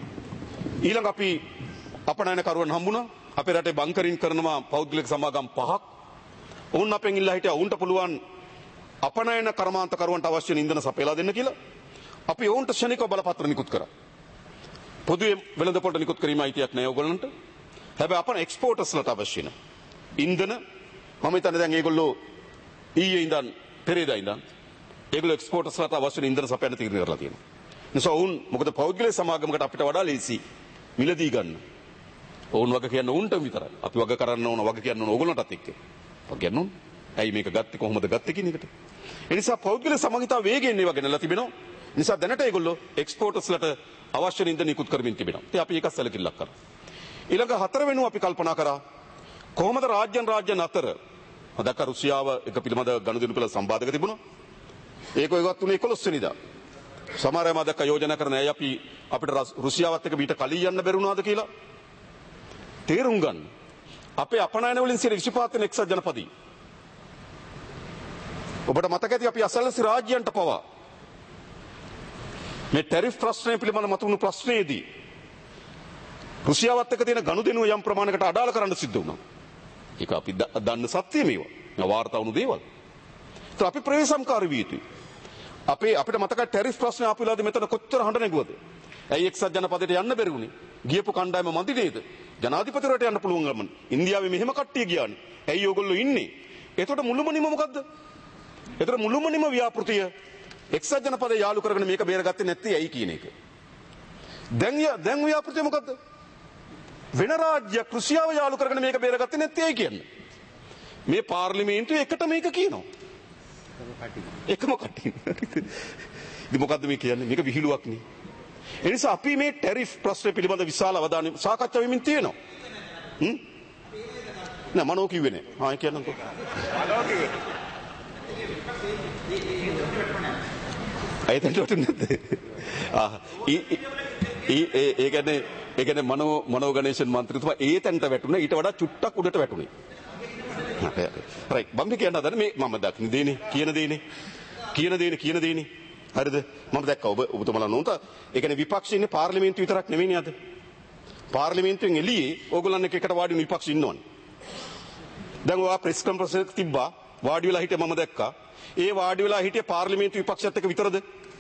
ඊළඟ අපි අපනයන කරුවන් හම්බුණා. අපේ රටේ බංකරින් කරනවා පෞද්ගලික සමාගම් පහක්. ඔවුන් අපෙන් ඉල්ලා හිටියා ඔවුන්ට පුළුවන් අපනයන කර්මාන්ත කරුවන්ට අවශ්‍ය ඉන්ධන සපයලා දෙන්න කියලා. අපි ඔවුන්ට ශනිකව බලපත්‍ර නිකුත් කරා. පොදුවේ වෙළඳපොළට නිකුත් කිරීම අයිතියක් නැහැ ඕගොල්ලන්ට. හැබැයි අපන එක්ස්පෝර්ටර්ස්ලට අවශ්‍ය වෙන ඉන්ධන මම හිතන්නේ දැන් ඒගොල්ලෝ ඊයේ ඉඳන් පෙරේදා ඉඳන් ඒගොල්ලෝ එක්ස්පෝර්ටර්ස්ලට අවශ්‍ය ඉන්ධන සපයන්න තීරණය කරලා තියෙනවා. නිසා ඔවුන් මොකද පෞද්ගලික සමාගමකට අපිට වඩා ලේසි මිලදී ගන්න. ඔවුන් වගේ කියන්න උන්ට විතරයි. අපි වගේ කරන්න ඕන වගේ කියන්න ඕන ඕගොල්ලන්ටත් එක්ක. වගේ කියන්න ඕන. ඇයි මේක ගත්තේ කොහොමද ගත්තේ කියන එකට. ඒ නිසා පෞද්ගලික සමගිතා වේගයෙන් ඒවා ගෙනලා තිබෙනවා. නිසා දැනට ඒගොල්ලෝ එක්ස්පෝර්ටර්ස්ලට අවශ්‍ය ඉන්ධන නිකුත් කරමින් තිබෙනවා. ඉතින් අපි ඒක සැලකිල්ලක් කරා. ඊළඟ හතර වෙනුව අපි කල්පනා කරා කොහොමද රාජ්‍යන් රාජ්‍යන් අතර අදක රුසියාව එක පිළිබඳ ගනුදෙනු කළ සම්බාධක තිබුණා. ඒක ඔයගොත් තුනේ එකොළොස් වෙනිදා. සමහර අය මදක යෝජනා කරන අය අපි අපිට රුසියාවත් එක්ක මීට කලින් යන්න බැරුණාද කියලා තේරුම් ගන්න. අපේ අපනයන වලින් සිට විසිපහ වෙන එක්සත් ජනපදයේ ඔබට මතක ඇති අපි අසල්වැසි රාජ්‍යයන්ට පවා මේ ටැරිෆ් ප්‍රශ්නය පිළිබඳ මතුවුණු ප්‍රශ්නයේදී රුසියාවත් එක්ක තියෙන ගනුදෙනුව යම් ප්‍රමාණයකට අඩාල කරන්න සිද්ධ වුණා. ඒක අපි දන්න සත්‍ය මේවා. වාර්තා වුණු දේවල්. ඒත් අපි ප්‍රවේශම්කාරී විය යුතුයි. අපේ අපිට මතකයි ටැරිෆ් ප්‍රශ්න ආපු වෙලාවදී මෙතන කොච්චර හඬ නැගුවද? ඇයි එක්සත් ජනපදයට යන්න බැරි වුණේ? ගියපු කණ්ඩායම මදි නේද? ජනාධිපතිවරට යන්න පුළුවන් ගමන්. ඉන්දියාවේ මෙහෙම කට්ටිය ගියානේ. ඇයි ඕගොල්ලෝ ඉන්නේ? එතකොට මුළුමනින්ම මොකද්ද? එතකොට මුළුමනින්ම ව්‍යාපෘතිය එක්සත් ජනපදයේ යාලු කරගෙන මේක බේරගත්තේ නැත්තේ ඇයි කියන එක. දැන් දැන් ව්‍යාපෘතිය මොකද්ද? වෙන රාජ්‍යයක් රුසියාව යාලු කරගෙන මේක බේරගත්තේ නැත්තේ ඇයි කියන්නේ. මේ පාර්ලිමේන්තුවේ එකට මේක කියනවා. එකම කටින්. ඉතින් මොකද්ද මේ කියන්නේ? මේක විහිළුවක් නේ. ඒ නිසා අපි මේ ටැරිෆ් ප්‍රශ්න පිළිබඳ විශාල අවධානය සාකච්ඡා වෙමින් තියෙනවා. හ්ම්? නෑ මනෝ කිව්වේ නෑ. ආ කියන්නකෝ. මනෝ කිව්වේ. අයිතෙන්ට නැද්ද? ආ ඒ ඒ ඒ කියන්නේ ඒ කියන්නේ මනෝ මනෝ ගණේෂන් මන්ත්‍රීතුමා ඒ තැනට වැටුණා ඊට වඩා චුට්ටක් උඩට වැටුනේ. රයිට් බම්බි කියන්න හදන මේ මම දක්න දේනේ කියන දේනේ කියන දේනේ කියන දේනේ හරිද මම දැක්කා ඔබ ඔබතුමලා නෝන්ට ඒ කියන්නේ විපක්ෂ ඉන්නේ පාර්ලිමේන්තුව විතරක් නෙවෙයිනේ අද පාර්ලිමේන්තුවෙන් එළියේ ඕගොල්ලන් එක එකට වාඩි වෙන විපක්ෂ ඉන්නවනේ දැන් ඔයා ප්‍රෙස් කොන්ෆරන්ස් එකක් තිබ්බා වාඩි වෙලා හිටිය මම දැක්කා ඒ වාඩි වෙලා හිටිය පාර්ලිමේන්තු විපක්ෂයත් එක්ක විතරද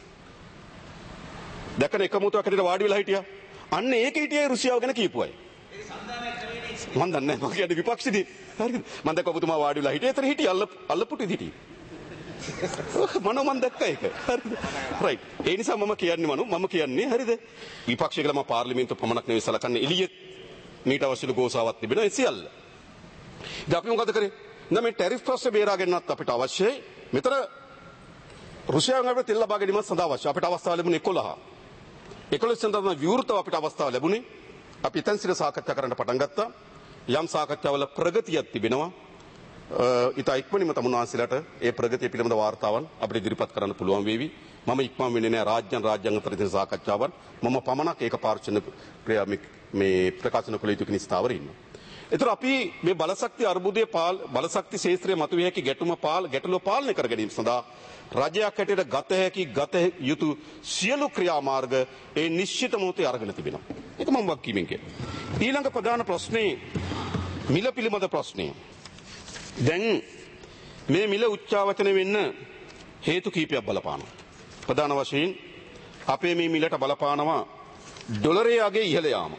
දැකන එකමුතුවක් හැටියට වාඩි වෙලා හිටියා අන්න ඒක හිටියේ රුසියාව ගැන කියපු අය මම දන්නේ නැහැ මම කියන්නේ විපක්ෂදී හරිද මම දැක්ක ඔබතුමා වාඩි වෙලා හිටියේ එතන හිටියේ අල්ල අල්ලපුටි හිටියේ මනෝ මම දැක්කා ඒක හරිද රයිට් ඒ නිසා මම කියන්නේ මනෝ මම කියන්නේ හරිද විපක්ෂය කියලා මම පාර්ලිමේන්තුව පමණක් නෙවෙයි සලකන්නේ එළියේ මීට අවශ්‍ය ගෝසාවක් තිබෙනවා ඒ සියල්ල. ඉතින් අපි මොකද කරේ? දැන් මේ ටැරිෆ් ප්‍රශ්නේ බේරා ගන්නත් අපිට අවශ්‍යයි. මෙතන රුසියාවෙන් අපිට තෙල් ලබා ගැනීමත් සඳහා අවශ්‍ය. අපිට අවස්ථාව ලැබුණේ එකොළහ. එකොළහ සඳහා විවෘතව අපිට අවස්ථාව ලැබුණේ. අපි එතෙන් සිට සාකච්ඡා කරන්න පටන් ගත්තා. යම් සාකච්ඡාවල ප්‍රගතියක් තිබෙනවා. ඉතා ඉක්මනින්ම තමුන්වහන්සේලාට ඒ ප්‍රගතිය පිළිබඳ වාර්තාවන් අපිට ඉදිරිපත් කරන්න පුළුවන් වේවි. මම ඉක්මන් වෙන්නේ නැහැ රාජ්‍යන් රාජ්‍යංග අතර තියෙන සාකච්ඡාවන්. මම පමණක් ඒක පාර්ශ්වන ක්‍රියා මේ ප්‍රකාශන කළ යුතු කෙනෙක් ස්ථාවර ඉන්නවා. ඒතර අපි මේ බලශක්ති අර්බුදයේ පාල බලශක්ති ශාස්ත්‍රයේ මතුවිය හැකි ගැටුම පාල ගැටලුව පාලනය කර ගැනීම සඳහා රජයක් හැටියට ගත හැකි ගත යුතු සියලු ක්‍රියාමාර්ග ඒ නිශ්චිත මොහොතේ අරගෙන තිබෙනවා. ඒක මම වක්කීමෙන් කියන්නේ. ඊළඟ ප්‍රධාන ප්‍රශ්නේ මිල පිළිබඳ ප්‍රශ්නය. දැන් මේ මිල උච්චාවචන වෙන්න හේතු කීපයක් බලපානවා. ප්‍රධාන වශයෙන් අපේ මේ මිලට බලපානවා ඩොලරයේ අගේ ඉහළ යාම.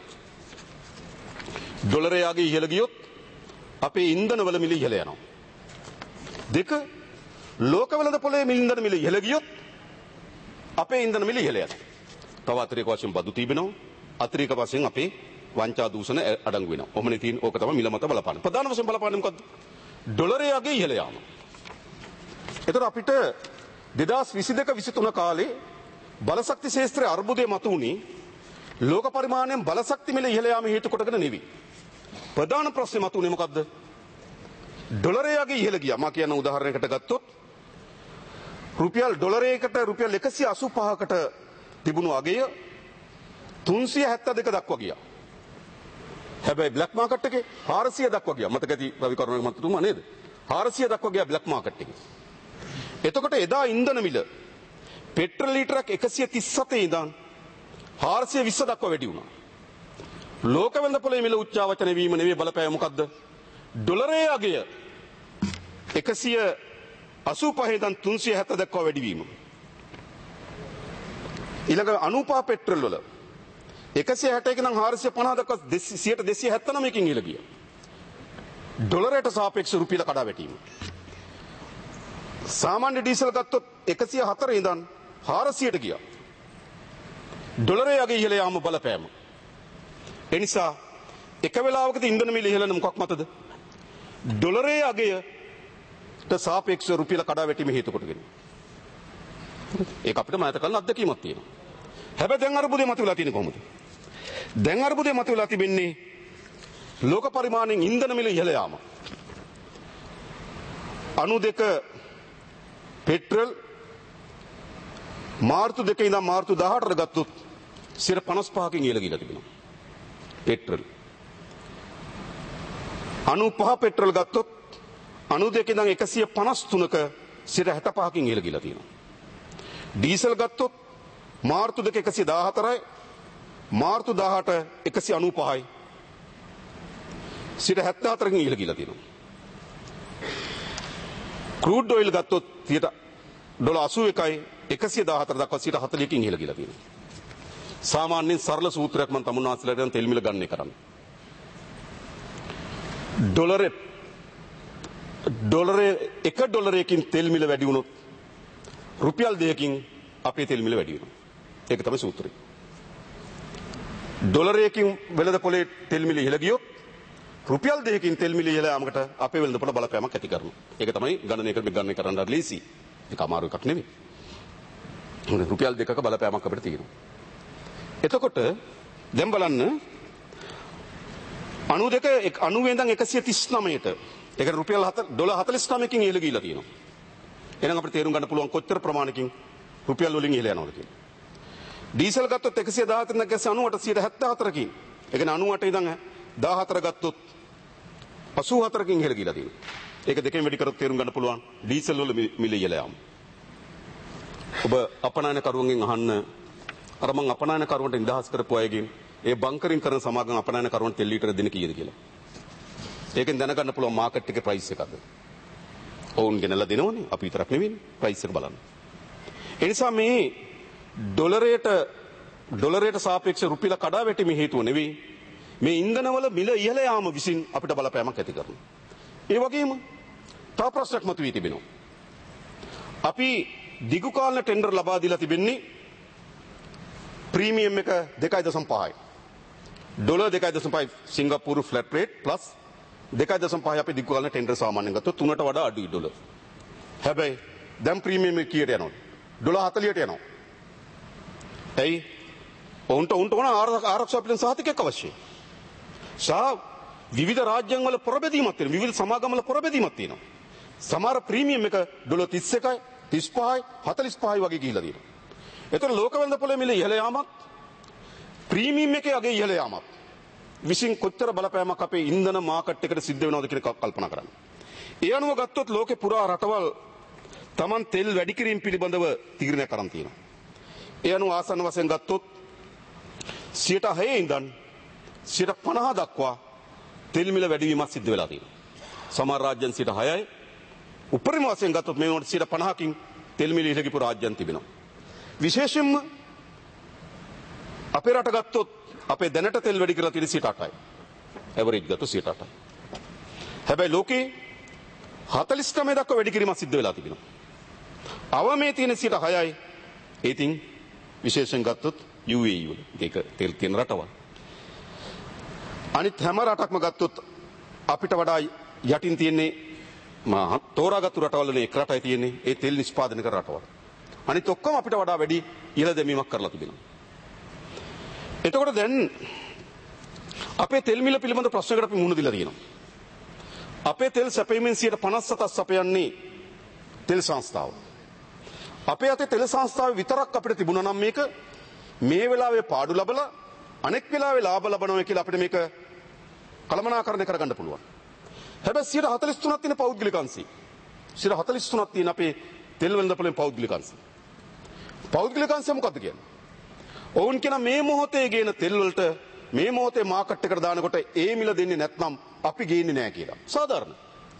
ඩොලරයේ අගේ ඉහළ ගියොත් අපේ ඉන්ධන වල මිල ඉහළ යනවා. දෙක ලෝක වෙළඳ පොලේ ඉන්ධන මිල ඉහළ ගියොත් අපේ ඉන්ධන මිල ඉහළ යනවා. තව අතිරේක වශයෙන් බදු තිබෙනවා. අතිරේක වශයෙන් අපේ වංචා දූෂණ අඩංගු වෙනවා. ඔහොමනේ තියෙන ඕක තමයි මිල මත බලපාන්නේ. ප්‍රධාන වශයෙන් බලපාන්නේ මොකද්ද? ඩොලරයේ අගේ ඉහළ යාම. ඒතර අපිට දෙදාස් විසිදෙක විසිතුන කාලේ බලශක්ති ශාස්ත්‍රයේ අර්බුදයේ මතුවුණේ ලෝක පරිමාණයෙන් බලශක්ති මිල ඉහළ යාම හේතු කොටගෙන නෙවෙයි. ප්‍රධාන ප්‍රශ්නේ මතුවුණේ මොකද්ද? ඩොලරයේ අගේ ඉහළ ගියා. මා කියන උදාහරණයකට ගත්තොත් රුපියල් ඩොලරයකට රුපියල් එකසිය අසූ පහකට තිබුණු අගය තුන්සිය හැත්තෑ දෙක දක්වා ගියා. හැබැයි බ්ලැක් මාකට් එකේ හාරසිය දක්වා ගියා. මතක ඇති රවි කරුණාරත්න මන්ත්‍රීතුමා නේද? හාරසිය දක්වා ගියා බ්ලැක් මාකට් එකේ. එතකොට එදා ඉන්ධන මිල පෙට්‍රල් ලීටරයක් එකසිය තිස් හතේ ඉඳන් හාරසිය විස්ස දක්වා වැඩි වුණා. ලෝක වෙළඳ පොලේ මිල උච්චාවචන වීම නෙවෙයි බලපෑම මොකද්ද? ඩොලරයේ අගය එකසිය අසූ පහේ ඉඳන් තුන්සිය හැත්තෑ දක්වා වැඩි වීම. ඊළඟ අනූ පහ පෙට්‍රල් වල එකසිය හැට එක ඉඳන් හාරසිය පනහ දක්වා සියයට දෙසිය හැත්තෑ නවයකින් ඉහළ ගියා. ඩොලරයට සාපේක්ෂව රුපියල කඩා වැටීම. සාමාන්‍ය ඩීසල් ගත්තොත් එකසිය හතර ඉඳන් හාරසියට ගියා. ඩොලරයේ අගේ ඉහළ යාම බලපෑම. ඒ නිසා එක වෙලාවකදී ඉන්ධන මිල ඉහළ යන මොකක් මතද? ඩොලරයේ අගයට සාපේක්ෂව රුපියල කඩා වැටීම හේතු කොටගෙන. ඒක අපිට මතක කරන අත්දැකීමක් තියෙනවා. හැබැයි දැන් අර්බුදේ මතුවලා තියෙන්නේ කොහොමද? දැන් අර්බුදේ මතුවලා තිබෙන්නේ ලෝක පරිමාණයෙන් ඉන්ධන මිල ඉහළ යාම. අනු දෙක පෙට්‍රල් මාර්තු දෙක ඉඳන් මාර්තු දහඅටට ගත්තොත් සියයට පනස් පහකින් ඉහළ ගිහලා තිබෙනවා. පෙට්‍රල් අනු පහ පෙට්‍රල් ගත්තොත් අනු දෙක ඉඳන් එකසිය පනස් තුනක සියයට හැට පහකින් ඉහළ ගිහලා තියෙනවා. ඩීසල් ගත්තොත් මාර්තු දෙක එකසිය දාහතරයි මාර්තු දහඅට එකසිය අනූ පහයි සියයට හැත්තෑ හතරකින් ඉහළ ගිහලා තියෙනවා. ක්‍රූඩ් ඔයිල් ගත්තොත් ඩොලර් අසූ එකයි එකසිය දාහතර දක්වා සියයට හතළිහකින් ඉහළ ගිහලා තියෙනවා. සාමාන්‍යයෙන් සරල සූත්‍රයක් මම තමුන්වහන්සේලාට දැන් තෙල් මිල ගන්න කරන්නේ. ඩොලරේ ඩොලරේ එක ඩොලරයකින් තෙල් මිල වැඩි වුණොත් රුපියල් දෙකකින් අපේ තෙල් මිල වැඩි වෙනවා. ඒක තමයි සූත්‍රය. ඩොලරයකින් වෙළඳ පොලේ තෙල් මිල ඉහළ ගියොත් රුපියල් දෙකකින් තෙල් මිල ඉහළ යාමකට අපේ වෙළඳ පොළ බලපෑමක් ඇති කරනවා. ඒක තමයි ගණනය කරලා ගණනය කරන්න ලේසි. ඒක අමාරු එකක් නෙමෙයි. රුපියල් දෙකක බලපෑමක් අපිට තියෙනවා. එතකොට දැන් බලන්න අනු දෙක අනූ ඉඳන් එකසිය තිස් නවයට ඒකට රුපියල් ඩොලර් හතළිස් නවයකින් ඉහළ ගිහලා තියෙනවා. එහෙනම් අපිට තේරුම් ගන්න පුළුවන් කොච්චර ප්‍රමාණකින් රුපියල් වලින් ඉහළ යනවද කියලා. ඩීසල් ගත්තොත් එකසිය දාහතර ඉඳන් එකසිය අනූඅට සියයට හැත්තෑ හතරකින්. ඒ කියන්නේ අනූඅට ඉඳන් දාහතර ගත්තොත් අසූ හතරකින් ඉහළ ගිහලා තියෙනවා. ඒක දෙකෙන් වැඩි කරොත් තේරුම් ගන්න පුළුවන් ඩීසල් වල මිල ඉහළ යාම. ඔබ අපනයන කරුවන්ගෙන් අහන්න අර මං අපනයන කරුවන්ට නිදහස් කරපු අයගෙන් ඒ බංකරින් කරන සමාගම් අපනයන කරුවන්ට තෙල් ලීටර දෙන කීයද කියලා. ඒකෙන් දැනගන්න පුළුවන් මාකට් එකේ ප්‍රයිස් එකක්ද. ඔවුන් ගෙනලා දෙනවනේ අපි විතරක් නෙවෙයි ප්‍රයිස් එක බලන්න. ඒ නිසා මේ ඩොලරයට ඩොලරයට සාපේක්ෂව රුපියල කඩා වැටීමේ හේතුව නෙවෙයි මේ ඉන්ධනවල මිල ඉහළ යාම විසින් අපිට බලපෑමක් ඇති කරනවා. ඒ වගේම තව ප්‍රශ්නයක් මතුවී තිබෙනවා. අපි දිගු කාලන ටෙන්ඩර් ලබා දීලා තිබෙන්නේ ප්‍රීමියම් එක දෙකයි දශම පහයි. ඩොලර් දෙකයි දශම පහයි සිංගප්පූරු ෆ්ලැට් රේට් ප්ලස් දෙකයි දශම පහයි අපි දිගු කාලේ ටෙන්ඩර් සාමාන්‍යයෙන් ගත්තොත් තුනට වඩා අඩුයි ඩොලර්. හැබැයි දැන් ප්‍රීමියම් එක කීයට යනවද? ඩොලර් හතලියට යනවා. එයි ඔවුන්ට උන්ට ඕන ආරක්ෂා පිළිබඳ සහතිකයක් අවශ්‍යයි. සා විවිධ රාජ්‍යන් වල ප්‍රබෙදීමක් තියෙනවා. විවිධ සමාගම් වල ප්‍රබෙදීමක් තියෙනවා. සමහර ප්‍රීමියම් එක ඩොලර් තිස් එකයි, තිස් පහයි, හතලිස් පහයි වගේ ගිහිලා තියෙනවා. ඒතර ලෝක වෙළඳ පොලේ මිල ඉහළ යාමක් ප්‍රීමියම් එකේ අගේ ඉහළ යාමක් විසින් කොච්චර බලපෑමක් අපේ ඉන්ධන මාකට් එකට සිද්ධ වෙනවද කියන එක කල්පනා කරන්න. ඒ අනුව ගත්තොත් ලෝකේ පුරා රටවල් Taman තෙල් වැඩි කිරීම පිළිබඳව තීරණය කරන් තියෙනවා. ඒ අනුව ආසන්න වශයෙන් ගත්තොත් සියයට හය ඉඳන් සියයට පනහ දක්වා තෙල් මිල වැඩිවීමක් සිද්ධ වෙලා තියෙනවා. සමහර රාජ්‍යයන් සියයට හයයි උපරිම වශයෙන් ගත්තොත් මේ වුණත් සියයට පනහකින් තෙල් මිල ඉහළ ගිපු රාජ්‍යයන් තිබෙනවා. විශේෂයෙන්ම අපේ රට ගත්තොත් අපේ දැනට තෙල් වැඩි කරලා තියෙන සියයට අටයි. ඇවරේජ් ගත්තොත් සියයට අටයි. හැබැයි ලෝකේ හතලිස් නවය දක්වා වැඩි කිරීමක් සිද්ධ වෙලා තිබෙනවා. අවමේ තියෙන සියයට හයයි. ඒ ඉතින් විශේෂයෙන් ගත්තොත් යූ ඒ ඊ වල ඒක තෙල් තියෙන රටවල්. අනිත් හැම රටක්ම ගත්තොත් අපිට වඩා යටින් තියෙන්නේ මා තෝරාගත්තු රටවල් වල එක රටයි තියෙන්නේ ඒ තෙල් නිෂ්පාදනය කරන රටවල්. අනිත් ඔක්කොම අපිට වඩා වැඩි ඉහළ දැමීමක් කරලා තිබෙනවා. එතකොට දැන් අපේ තෙල් මිල පිළිබඳ ප්‍රශ්නයකට අපි මුහුණ දීලා තියෙනවා. අපේ තෙල් සැපයීමෙන් සියයට පනස් හතක් සපයන්නේ තෙල් සංස්ථාව. අපේ අතේ තෙල් සංස්ථාවේ විතරක් අපිට තිබුණා නම් මේක මේ වෙලාවේ පාඩු ලබලා අනෙක් වෙලාවේ ලාභ ලබනවා කියලා අපිට මේක කළමනාකරණය කරගන්න පුළුවන්. හැබැයි සියයට හතලිස් තුනක් තියෙන පෞද්ගලික අංශي. සියයට හතලිස් තුනක් තියෙන අපේ තෙල් වෙළඳපොලේ පෞද්ගලික අංශي. පෞද්ගලික අංශය මොකක්ද කියන්නේ? ඔවුන් කියන මේ මොහොතේ ගේන තෙල් වලට මේ මොහොතේ මාකට් එකට දානකොට ඒ මිල දෙන්නේ නැත්නම් අපි ගේන්නේ නැහැ කියලා. සාධාරණ.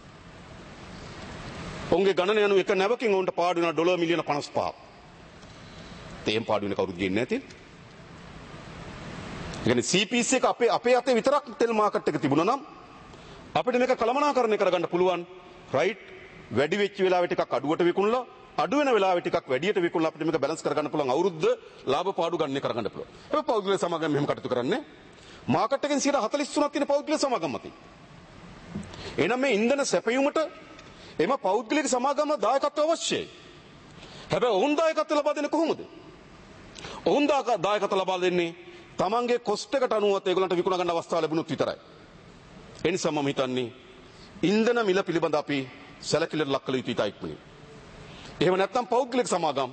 ඔවුන්ගේ ගණන යනු එක නැවකින් ඔවුන්ට පාඩු වෙන ඩොලර් මිලියන පනස් පහක්. තේම් පාඩු වෙන කවුරුත් ගේන්නේ නැති. ඒ කියන්නේ සී පී සී එක අපේ අපේ අතේ විතරක් තෙල් මාකට් එක තිබුණා නම් අපිට මේක කළමනාකරණය කරගන්න පුළුවන්. රයිට් වැඩි වෙච්ච වෙලාවෙ ටිකක් අඩුවට විකුණලා අඩු වෙන වෙලාවෙ ටිකක් වැඩියට විකුණලා අපිට මේක බැලන්ස් කරගන්න පුළුවන්. අවුරුද්ද ලාභ පාඩු ගන්න කරගන්න පුළුවන්. ඒක පෞද්ගලික සමාගම් මෙහෙම කටයුතු කරන්නේ. මාකට් එකෙන් සියයට හතලිස් තුනක් තියෙන පෞද්ගලික සමාගම් මතින්. එහෙනම් මේ ඉන්ධන සැපයීමට එම පෞද්ගලික සමාගම දායකත්ව අවශ්‍යයි. හැබැයි ඔවුන් දායකත්ව ලබා දෙන්නේ කොහොමද? ඔවුන් දායකත්ව ලබා දෙන්නේ තමන්ගේ කොස්ට් එකට අනුව ඒගොල්ලන්ට විකුණ ගන්න අවස්ථාව ලැබුණොත් විතරයි. ඒ නිසා මම හිතන්නේ ඉන්ධන මිල පිළිබඳ අපි සැලකිල්ලට ලක් කළ යුතුයි ඉක්මනින්. එහෙම නැත්නම් පෞද්ගලික සමාගම්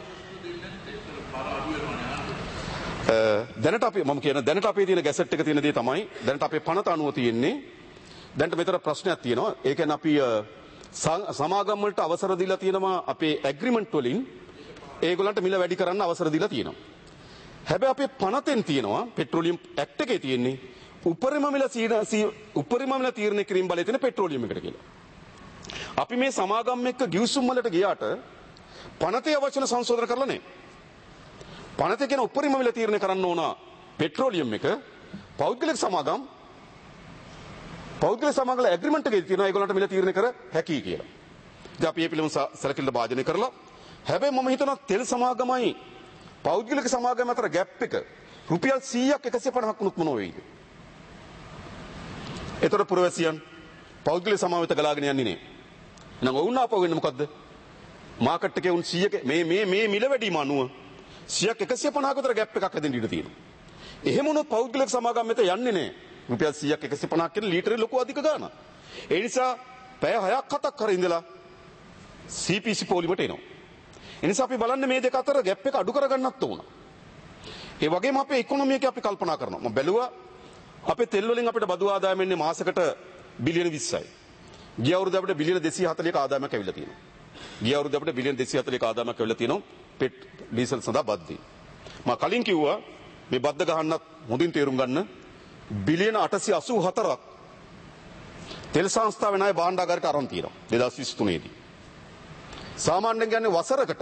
දැනට අපි මම කියන දැනට අපේ තියෙන ගැසට් එක තියෙන දේ තමයි දැනට අපේ පනත අනුව තියෙන්නේ. දැනට මෙතන ප්‍රශ්නයක් තියෙනවා. ඒ කියන්නේ අපි සමාගම් වලට අවසර දීලා තියෙනවා අපේ ඇග්‍රීමන්ට් වලින් ඒගොල්ලන්ට මිල වැඩි කරන්න අවසර දීලා තියෙනවා. හැබැයි අපේ පනතෙන් තියෙනවා පෙට්‍රෝලියම් ඇක්ට් එකේ තියෙන්නේ උපරිම මිල උපරිම මිල තීරණය කිරීම බලය තියෙන පෙට්‍රෝලියම් එකට කියලා. අපි මේ සමාගම් එක්ක ගිවිසුම් වලට ගියාට පනතේ වචන සංශෝධන කරලා නැහැ. පනතේ කියන උපරිම මිල තීරණය කරන්න ඕන පෙට්‍රෝලියම් එක පෞද්ගලික සමාගම් පෞද්ගලික සමාගම් ඇග්‍රීමන්ට් එකේ තියෙනවා ඒගොල්ලන්ට මිල තීරණය කර හැකියි කියලා. ඉතින් අපි මේ පිළිම සැලකිල්ල භාජනය කරලා හැබැයි මම හිතනවා තෙල් සමාගමයි පෞද්ගලික සමාගම අතර ගැප් එක රුපියල් සීයක් එකසිය පනහක් වුණොත් මොනව වෙයිද? ඒතර පුරවැසියන් පෞද්ගලික සමාවෙත ගලාගෙන යන්නේ නේ. නම් වුණා අපව වෙන්නේ මොකද්ද? මාකට් එකේ උන් සීයක මේ මේ මේ මිල වැඩිම අනුව සීයක් එකසිය පනහක විතර ගැප් එකක් හැදෙන්න ඉඩ තියෙනවා. එහෙම වුණොත් පෞද්ගලික සමාගම් මෙතන යන්නේ නැහැ. රුපියල් සීයක් එකසිය පනහක් කියන ලීටරේ ලොකු අධික ගාණක්. ඒ නිසා පැය හයක් හතක් කර ඉඳලා සී පී සී පොලිමට එනවා. ඒ නිසා අපි බලන්නේ මේ දෙක අතර ගැප් එක අඩු කරගන්නත් ඕන. ඒ වගේම අපේ ඉකොනොමි එක අපි කල්පනා කරනවා. මම බැලුවා අපේ තෙල් වලින් අපිට බදු ආදායම එන්නේ මාසෙකට බිලියන විස්සයි. ගිය අවුරුද්ද අපිට බිලියන දෙසිය හතළිහක ආදායමක් ඇවිල්ලා තියෙනවා. ගිය අවුරුද්ද අපිට බිලියන දෙසිය හතළිහක ආදායමක් ඇවිල්ලා තියෙනවා පෙට් ඩීසල් සඳහා බද්දේ. මම කලින් කිව්වා මේ බද්ද ගහන්නත් හොඳින් තේරුම් ගන්න බිලියන අටසිය අසූ හතරක් තෙල් සංස්ථාවේ ණය භාණ්ඩාගාරයට අරන් තියෙනවා දෙදාස් විසි තුනේ දී. සාමාන්‍යයෙන් කියන්නේ වසරකට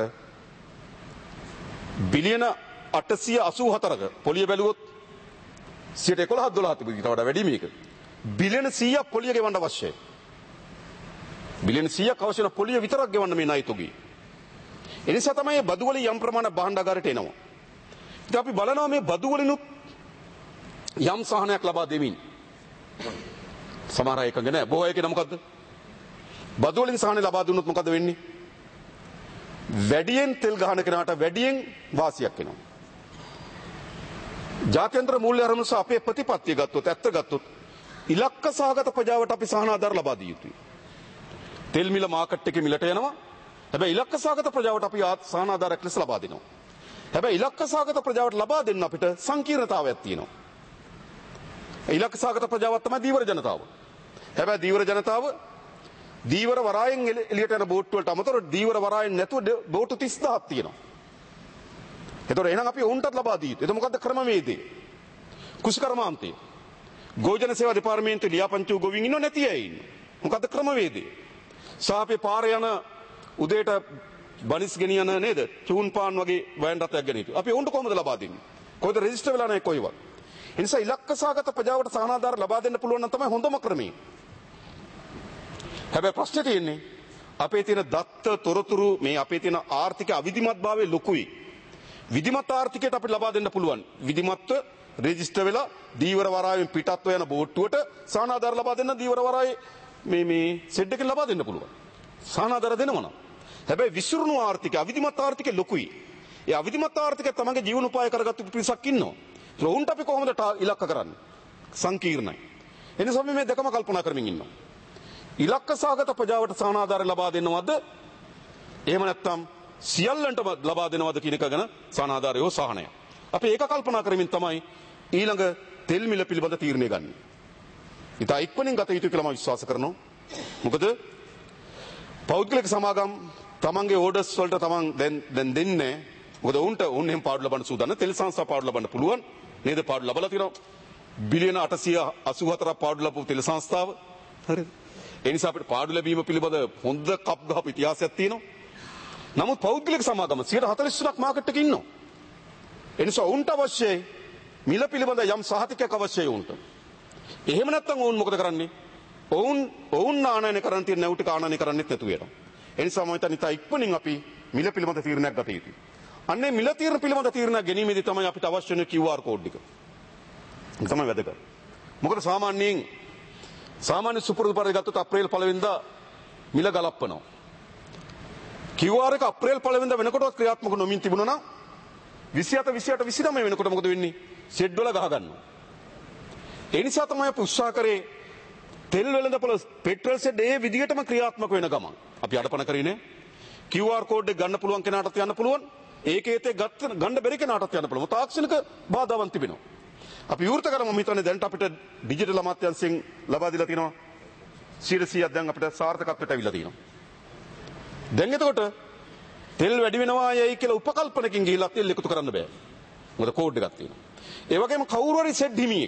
බිලියන අටසිය අසූ හතරක පොලිය බැලුවොත් සියයට එකොළහක් දොළහක් තිබුණා. ඊට වඩා වැඩි මේක. බිලියන සීයක් පොලිය ගෙවන්න අවශ්‍යයි. බිලියන සීයක් අවශ්‍ය වෙන පොලිය විතරක් ගෙවන්න මේ ණය තුගී. ඒ නිසා තමයි බදු වලින් යම් ප්‍රමාණයක් භාණ්ඩාගාරයට එනවා. ඉතින් අපි බලනවා මේ බදු වලිනුත් යම් සහනයක් ලබා දෙමින් සමහර අය එකඟ නැහැ. බොහෝ අය කියන මොකද්ද? බදු වලින් සහනය ලබා දුන්නොත් මොකද වෙන්නේ? වැඩියෙන් තෙල් ගහන කෙනාට වැඩියෙන් වාසියක් එනවා. ජාත්‍යන්තර මූල්‍ය අරමුණු සහ අපේ ප්‍රතිපත්තිය ගත්තොත් ඇත්ත ගත්තොත් ඉලක්ක සහගත ප්‍රජාවට අපි සහන ආධාර ලබා දිය යුතුයි. තෙල් මිල මාකට් එකේ මිලට යනවා. හැබැයි ඉලක්ක සහගත ප්‍රජාවට අපි සහන ආධාරයක් ලෙස ලබා දෙනවා. හැබැයි ඉලක්ක සහගත ප්‍රජාවට ලබා දෙන්න අපිට සංකීර්ණතාවයක් තියෙනවා. ඉලක්ක සහගත ප්‍රජාව තමයි දීවර ජනතාව. හැබැයි දීවර ජනතාව දීවර වරායෙන් එළියට යන බෝට්ටු වලට අමතරව දීවර වරායෙන් නැතුව බෝට්ටු තිස් දහයක් තියෙනවා. ඒතකොට එහෙනම් අපි උන්ටත් ලබා දී යුතුයි. ඒක මොකද්ද ක්‍රමවේදය? කුෂිකර්මාන්තය. ගෝජන සේවා දෙපාර්තමේන්තුවේ ලියාපදිංචි ගොවින් ඉන්නව නැති අය ඉන්නවා. මොකද්ද ක්‍රමවේදය? සාපේ පාරේ යන උදේට බනිස් ගෙනියන නේද? චූන් පාන් වගේ වයන් රථයක් ගෙන හිටියෝ. අපි උන්ට කොහොමද ලබා දෙන්නේ? කොහෙද රෙජිස්ටර් වෙලා නැහැ කොයිවත්. ඒ නිසා ඉලක්ක සහගත ප්‍රජාවට සහනාධාර ලබා දෙන්න පුළුවන් නම් තමයි හොඳම ක්‍රමය. හැබැයි ප්‍රශ්නේ තියෙන්නේ අපේ තියෙන දත්ත තොරතුරු මේ අපේ තියෙන ආර්ථික අවිධිමත්භාවය ලොකුයි. විධිමත් ආර්ථිකයට අපිට ලබා දෙන්න පුළුවන්. විධිමත්ව රෙජිස්ටර් වෙලා දීවර වරායෙන් පිටත්ව යන බෝට්ටුවට සහනාධාර ලබා දෙන්න දීවර වරායේ මේ මේ සෙඩ් එකෙන් ලබා දෙන්න පුළුවන්. සහනාධාර දෙනවා නම්. හැබැයි විසිරුණු ආර්ථිකය අවිධිමත් ආර්ථිකය ලොකුයි. ඒ අවිධිමත් ආර්ථිකය තමගේ ජීවනෝපාය කරගත්තු පිරිසක් ඉන්නවා. ඒ උන්ට අපි කොහොමද ඉලක්ක කරන්නේ? සංකීර්ණයි. එනිසා අපි මේ දෙකම කල්පනා කරමින් ඉන්නවා. ඉලක්ක සහගත ප්‍රජාවට සහනාධාර ලබා දෙනවද? එහෙම නැත්නම් සියල්ලන්ටම ලබා දෙනවද කියන එක ගැන සහනාධාරය හෝ සහනය. අපි ඒක කල්පනා කරමින් තමයි ඊළඟ තෙල් මිල පිළිබඳ තීරණය ගන්න. ඉතින් ඉක්මනින් ගත යුතු කියලා මම විශ්වාස කරනවා. මොකද පෞද්ගලික සමාගම් තමන්ගේ ඕඩර්ස් වලට තමන් දැන් දැන් දෙන්නේ. මොකද උන්ට උන් එහෙම පාඩු ලබන්න සූදානම්. තෙල් සංස්ථා පාඩු ලබන්න පුළුවන්. නේද? පාඩු ලබලා තියෙනවා. බිලියන අටසිය අසූ හතරක් පාඩු ලැබපු තෙල් සංස්ථාව. හරිද? ඒ නිසා අපිට පාඩු ලැබීම පිළිබඳ හොඳ කප් ගහපු ඉතිහාසයක් තියෙනවා. නමුත් පෞද්ගලික සමාගම සියයට හතළිස් තුනක් මාකට් එකේ ඉන්නවා. ඒ නිසා උන්ට අවශ්‍යයි මිල පිළිබඳ යම් සහතිකයක් අවශ්‍යයි උන්ට. එහෙම නැත්නම් ඔවුන් මොකද කරන්නේ? ඔවුන් ඔවුන් ආනයනය කරන් තියෙන නැවුට ආනයනය කරන්නෙත් නැතුව යනවා. ඒ නිසා මම හිතන්නේ තා ඉක්මනින් අපි මිල පිළිබඳ තීරණයක් ගත යුතුයි. අන්නේ මිල තීරණ පිළිබඳ තීරණයක් ගැනීමේදී තමයි අපිට අවශ්‍ය වෙන Q R කෝඩ් එක. ඒක තමයි වැදගත්. මොකද සාමාන්‍යයෙන් සාමාන්‍ය සුපුරුදු පරිදි ගත්තොත් අප්‍රේල් පළවෙනිදා මිල ගලප්පනවා. Q R එක අප්‍රේල් පළවෙනිදා වෙනකොටවත් ක්‍රියාත්මක නොමින් තිබුණා නම් විසිහත විසිඅට විසිනවය වෙනකොට මොකද වෙන්නේ? ෂෙඩ් වල ගහ ගන්නවා. ඒ නිසා තමයි අපි උත්සාහ කරේ තෙල් වෙළඳපොළ පෙට්‍රල් ෂෙඩ් ඒ විදිහටම ක්‍රියාත්මක වෙන ගමන්. අපි අඩපණ කරේ නේ. Q R කෝඩ් එක ගන්න පුළුවන් කෙනාටත් යන්න පුළුවන්. ඒකේ තේ ගන්න බැරි කෙනාටත් යන්න පුළුවන්. තාක්ෂණික බාධාවන් තිබෙනවා. අපි විවෘත කරමු මම හිතන්නේ දැන්ට අපිට ඩිජිටල් අමාත්‍යාංශයෙන් ලබා දීලා තියෙනවා සියයට සීයක් දැන් අපිට සාර්ථකත්වයට අවිලා තියෙනවා. දැන් එතකොට තෙල් වැඩි වෙනවා යයි කියලා උපකල්පනකින් ගිහිල්ලා තෙල් එකතු කරන්න බෑ. මොකද කෝඩ් එකක් තියෙනවා. ඒ වගේම කවුරු හරි සෙඩ් හිමියෙක්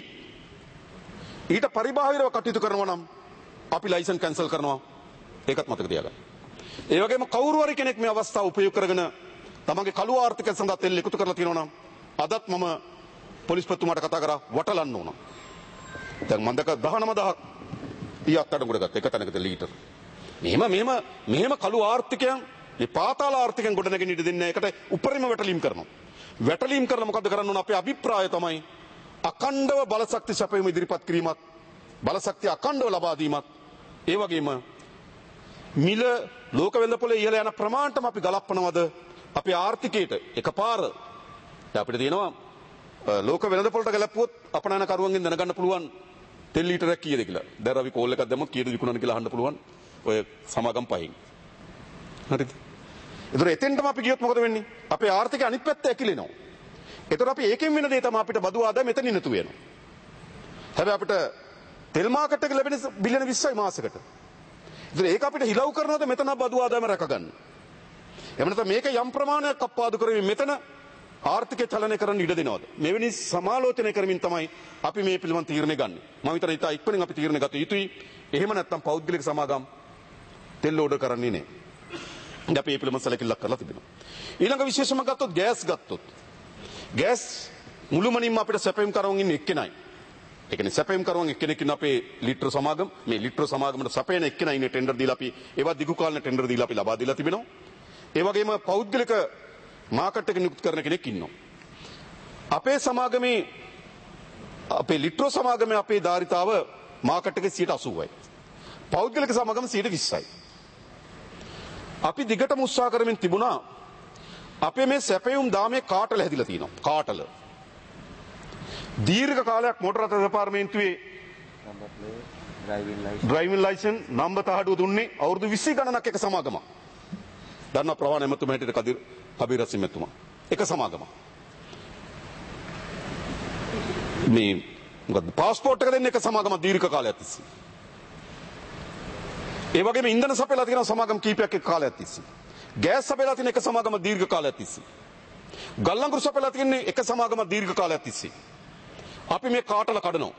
ඊට පරිබාහිරව කටයුතු කරනවා නම් අපි ලයිසන් කැන්සල් කරනවා. ඒකත් මතක තියාගන්න. ඒ වගේම කවුරු හරි කෙනෙක් මේ අවස්ථාව උපයෝග කරගෙන තමන්ගේ කළු ආර්ථිකය සඳහා තෙල් එකතු කරලා තියෙනවා නම් අදත් මම පොලිස්පතිතුමාට කතා කරා වටලන්න ඕන. දැන් මම දැක දහනව දහයක් ඊයත් අඩංගුවට ගත්ත එක තැනකට ලීටර්. මෙහෙම මෙහෙම මෙහෙම කළු ආර්ථිකයන් මේ පාතාල ආර්ථිකයන් ගොඩනගෙන ඉඳ දෙන්නේ නැහැ. ඒකට උපරිම වැටලීම් කරනවා. වැටලීම් කරලා මොකද කරන්න ඕන? අපේ අභිප්‍රාය තමයි අඛණ්ඩව බලශක්ති සැපයීම ඉදිරිපත් කිරීමත් බලශක්තිය අඛණ්ඩව ලබා දීමත් ඒ වගේම මිල ලෝක වෙළඳපොළේ ඉහළ යන ප්‍රමාණයටම අපි ගලප්පනවද අපේ ආර්ථිකයට එකපාර අපිට තියෙනවා ලෝක වෙළඳපොළට ගලපුවොත් අපනයන කරුවන්ගෙන් දැනගන්න පුළුවන් තෙල් ලීටරයක් කීයද කියලා. දැන් අපි කෝල් එකක් දැම්මොත් කීයද විකුණන කියලා අහන්න පුළුවන් ඔය සමාගම් පහෙන්. හරිද? ඒතර එතෙන්ටම අපි ගියොත් මොකද වෙන්නේ? අපේ ආර්ථිකය අනිත් පැත්ත ඇකිලෙනවා. ඒතර අපි ඒකෙන් වෙන දේ තමයි අපිට බදු ආදාය මෙතනින් නතු වෙනවා. හැබැයි අපිට තෙල් මාකට් එක ලැබෙන බිලියන විස්සයි මාසෙකට. ඒතර ඒක අපිට හිලව් කරනවද මෙතන බදු ආදායම රැකගන්න. එහෙම නැත්නම් මේක යම් ප්‍රමාණයක් අප්පාදු කරමින් මෙතන ආර්ථිකය චලනය කරන්න ඉඩ දෙනවද? මෙවැනි සමාලෝචනය කරමින් තමයි අපි මේ පිළිබඳ තීරණය ගන්න. මම හිතන ඉතා ඉක්මනින් අපි තීරණය ගත යුතුයි. එහෙම නැත්නම් පෞද්ගලික සමාගම් තෙල් ඕඩර් කරන්නේ නැහැ. ඉතින් අපි මේ පිළිබඳ සැලකිල්ලක් කරලා තිබෙනවා. ඊළඟ විශේෂම ගත්තොත් ගෑස් ගත්තොත්. ගෑස් මුළුමනින්ම අපිට සැපයීම් කරවමින් ඉන්න එක්කෙනයි. ඒ කියන්නේ සැපයීම් කරවන් එක්කෙනෙක් ඉන්න අපේ ලිට්‍ර සමාගම මේ ලිට්‍ර සමාගමට සැපයන එක්කෙනා ඉන්නේ ටෙන්ඩර් දීලා අපි ඒවා දිගු කාලන ටෙන්ඩර් දීලා අපි ලබා දීලා තිබෙනවා. ඒ වගේම පෞද්ගලික මාකට් එක නිකුත් කරන කෙනෙක් ඉන්නවා. අපේ සමාගමේ අපේ ලිට්‍රෝ සමාගමේ අපේ ධාරිතාව මාකට් එකේ සියයට අසූවයි. පෞද්ගලික සමාගම සියයට විස්සයි. අපි දිගටම උත්සාහ කරමින් තිබුණා අපේ මේ සැපයුම් දාමේ කාටල හැදිලා තියෙනවා. කාටල. දීර්ඝ කාලයක් මොටර රථ දෙපාර්තමේන්තුවේ ඩ්‍රයිවිං ලයිසන්ස් නම්බර් තහඩුව දුන්නේ අවුරුදු විසි ගණනක් එක සමාගමක්. දන්නා ප්‍රවාහන එමෙතුමා හිටියට කදිර් කබීර් රසිම් එතුමා. එක සමාගමක්. මේ මොකද පාස්පෝර්ට් එක දෙන්නේ එක සමාගමක් දීර්ඝ කාලයක් තිස්සේ. ඒ වගේම ඉන්ධන සපයලා තියෙන සමාගම් කීපයක් එක්ක කාලයක් තිස්සේ. ගෑස් සපයලා තියෙන එක සමාගමක් දීර්ඝ කාලයක් තිස්සේ. ගල්ලංගුරු සපයලා තියෙන්නේ එක සමාගමක් දීර්ඝ කාලයක් තිස්සේ. අපි මේ කාටල කඩනවා.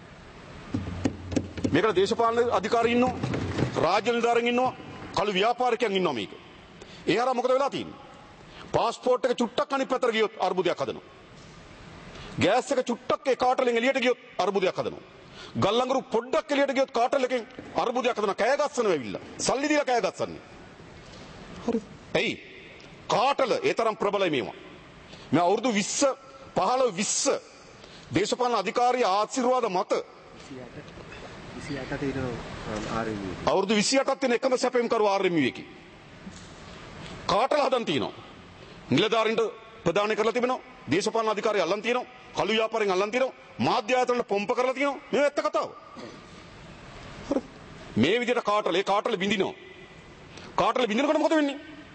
මේකට දේශපාලන අධිකාරී ඉන්නවා, රාජ්‍ය නිලධාරීන් ඉන්නවා, කළු ව්‍යාපාරිකයන් ඉන්නවා මේක. ඒ හරහා මොකද වෙලා තියෙන්නේ? පාස්පෝර්ට් එක චුට්ටක් අනිත් පැත්තට ගියොත් අර්බුදයක් හදනවා. ගෑස් එක චුට්ටක් ඒ කාටලෙන් එළියට ගියොත් අර්බුදයක් හදනවා. ගල්ලංගුරු පොඩ්ඩක් එළියට ගියොත් කාටල් එකෙන් අර්බුදයක් හදනවා. කෑ ගස්සනවා ඇවිල්ලා. සල්ලි දීලා කෑ ගස්සන්නේ. හරි. එයි කාටල ඒ තරම් ප්‍රබලයි මේවා. මේ අවුරුදු විස්ස පහළොව විස්ස දේශපාලන අධිකාරිය ආශිර්වාද මත අවුරුදු විසිඅටක් තියෙන එකම සැපයුම් කරු ආර් එම් යූ එකේ කාටල හදන් තියෙනවා. නිලධාරීන්ට ප්‍රදානය කරලා තිබෙනවා. දේශපාලන අධිකාරිය අල්ලන් තියෙනවා. කළු ව්‍යාපාරයෙන් අල්ලන් තියෙනවා. මාධ්‍ය ආයතන පොම්ප කරලා තියෙනවා. මේ ඇත්ත කතාව. හරි. මේ විදිහට කාටල ඒ කාටල බින්දිනවා. කාටල බින්දිනකොට මොකද වෙන්නේ?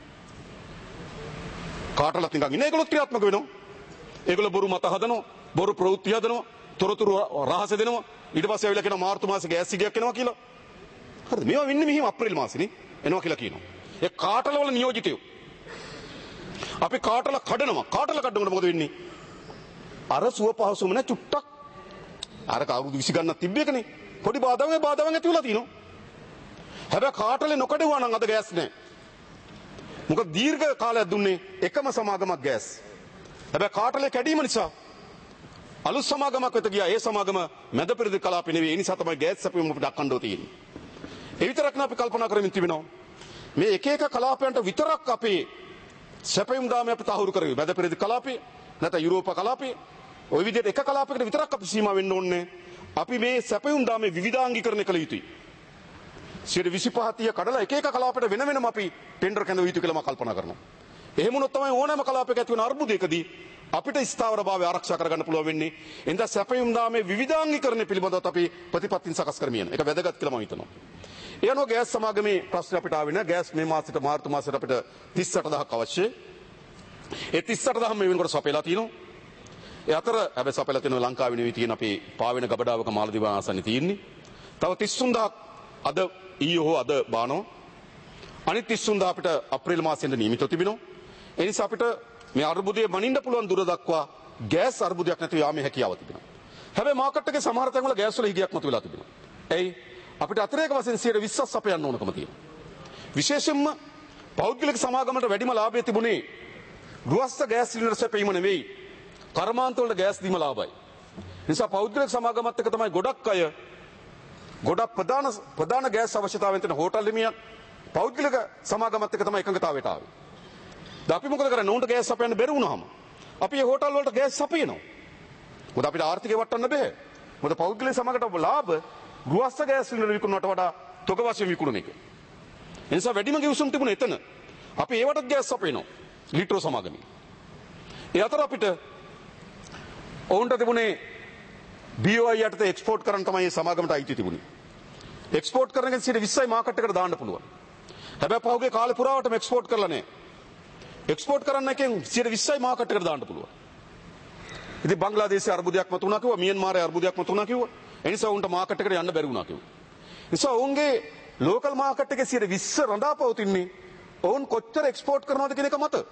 කාටලත් නිකන් ඉන්නේ ඒගොල්ලෝ ක්‍රියාත්මක වෙනවා. ඒගොල්ලෝ බොරු මත හදනවා. බොරු ප්‍රවෘත්ති හදනවා. තොරතුරු රහස දෙනවා. ඊට පස්සේ ආවිලා කියනවා මාර්තු මාසේ ගෑස් සිගයක් එනවා කියලා. හරිද? මේවා වෙන්නේ මෙහිම අප්‍රේල් මාසෙනේ එනවා කියලා කියනවා. ඒ කාටල වල නියෝජිතයෝ. අපි කාටල කඩනවා. කාටල කඩනකොට මොකද වෙන්නේ? අර සුව පහසුම නැ චුට්ටක් අර කවුරුදු විසි ගන්නක් තිබ්බේකනේ. පොඩි බාධාවක් බාධාවක් ඇති වෙලා තියෙනවා. හැබැයි කාටලේ නොකඩුවා නම් අද ගෑස් නැහැ. මොකද දීර්ඝ කාලයක් දුන්නේ එකම සමාගමක් ගෑස්. හැබැයි කාටලේ කැඩීම නිසා අලුත් සමාගමක් වෙත ගියා. ඒ සමාගම මැද පෙරදිග කලාපේ නෙවෙයි. ඒ නිසා තමයි ගෑස් සැපයුම අපිට අක්කණ්ඩව තියෙන්නේ. ඒ විතරක් නෙවෙයි අපි කල්පනා කරමින් තිබෙනවා. මේ එක එක කලාපයන්ට විතරක් අපේ සැපයුම් දාමේ අපි තහවුරු කරගන්න. මැද පෙරදිග කලාපේ නැත්නම් යුරෝපා කලාපේ ওই විදිහට එක කලාපයකට විතරක් අපි සීමා වෙන්න ඕනේ. අපි මේ සැපයුම් දාමේ විවිධාංගීකරණය කළ යුතුයි. සියයට විසිපහ තිහ කඩලා එක එක කලාපයට වෙන වෙනම අපි ටෙන්ඩර් කැඳව යුතු කියලා මම කල්පනා කරනවා. එහෙම වුණොත් තමයි ඕනෑම කලාපයක ඇති වෙන අර්බුදයකදී අපිට ස්ථාවරභාවය ආරක්ෂා කරගන්න පුළුවන් වෙන්නේ. එඳා සැපයුම් දාමේ විවිධාංගීකරණය පිළිබඳව අපි ප්‍රතිපත්තින් සකස් කරමින් යන. ඒක වැදගත් කියලා මම හිතනවා. ඒ අනුව ගෑස් සමාගමේ ප්‍රශ්න අපිට ආවේ නැහැ. ගෑස් මේ මාසෙට මාර්තු මාසෙට අපිට තිස් අට දහසක් අවශ්‍යයි. ඒ තිස් අට දහස් මේ වෙනකොට සපයලා තියෙනවා. ඒ අතර හැබැයි සපයලා තියෙන ලංකාවේ නෙවෙයි තියෙන අපේ පාවෙන ගබඩාවක මාළදිව ආසන්නේ තියෙන්නේ. තව තිස් තුන් දහසක් අද ඊයෝ අද බානවා. අනිත් තිස් තුන් දහස් අපිට අප්‍රේල් මාසෙන්ද නියමිතව තිබෙනවා. ඒ නිසා අපිට මේ අර්බුදයේ මනින්න පුළුවන් දුර දක්වා ගෑස් අර්බුදයක් නැතුව යාමේ හැකියාව තිබෙනවා. හැබැයි මාකට් එකේ සමහර තැන්වල ගෑස් වල හිගයක් මතුවලා තිබෙනවා. එයි අපිට අතිරේක වශයෙන් සියයට විස්සක් සපයන්න ඕනකම තියෙනවා. විශේෂයෙන්ම පෞද්ගලික සමාගමකට වැඩිම ලාභය තිබුණේ ගෘහස්ත ගෑස් සිලින්ඩර් සැපීම නෙවෙයි. කර්මාන්ත වලට ගෑස් දීම ලාභයි. නිසා පෞද්ගලික සමාගමත් එක්ක තමයි ගොඩක් අය ගොඩක් ප්‍රධාන ප්‍රධාන ගෑස් අවශ්‍යතාවයෙන් තියෙන හෝටල් හිමියන් පෞද්ගලික සමාගමත් එක්ක තමයි එකඟතාවයට ආවේ. දැන් අපි මොකද කරන්නේ? උන්ට ගෑස් සපයන්න බැරි වුණාම අපි මේ හෝටල් වලට ගෑස් සපයනවා. මොකද අපිට ආර්ථිකය වටන්න බෑ. මොකද පෞද්ගලික සමාගමකට ලාභ ගෘහස්ත ගෑස් සිලින්ඩර් විකුණනට වඩා තොග වශයෙන් විකුණන එක. ඒ නිසා වැඩිම ගිවිසුම් තිබුණේ එතන. අපි ඒවටත් ගෑස් සපයනවා. ලිට්‍රෝ සමාගමේ. ඒ අතර අපිට ඔවුන්ට තිබුණේ බී ඕ ආයි යටතේ එක්ස්පෝර්ට් කරන්න තමයි මේ සමාගමට අයිති තිබුණේ. එක්ස්පෝර්ට් කරන එකෙන් සියයට විස්සයි මාකට් එකට දාන්න පුළුවන්. හැබැයි පහුගිය කාලේ පුරාවටම එක්ස්පෝර්ට් කරලා නැහැ. එක්ස්පෝර්ට් කරන්න එකෙන් සියයට විස්සයි මාකට් එකට දාන්න පුළුවන්. ඉතින් බංග්ලාදේශයේ අර්බුදයක් මතුණා කිව්වා, මියන්මාරයේ අර්බුදයක් මතුණා කිව්වා. ඒ නිසා උන්ට මාකට් එකට යන්න බැරි වුණා කිව්වා. ඒ නිසා ඔවුන්ගේ ලෝකල් මාකට් එකේ සියයට විස්ස රඳා පවතින්නේ ඔවුන් කොච්චර එක්ස්පෝර්ට් කරනවද කියන එක මත.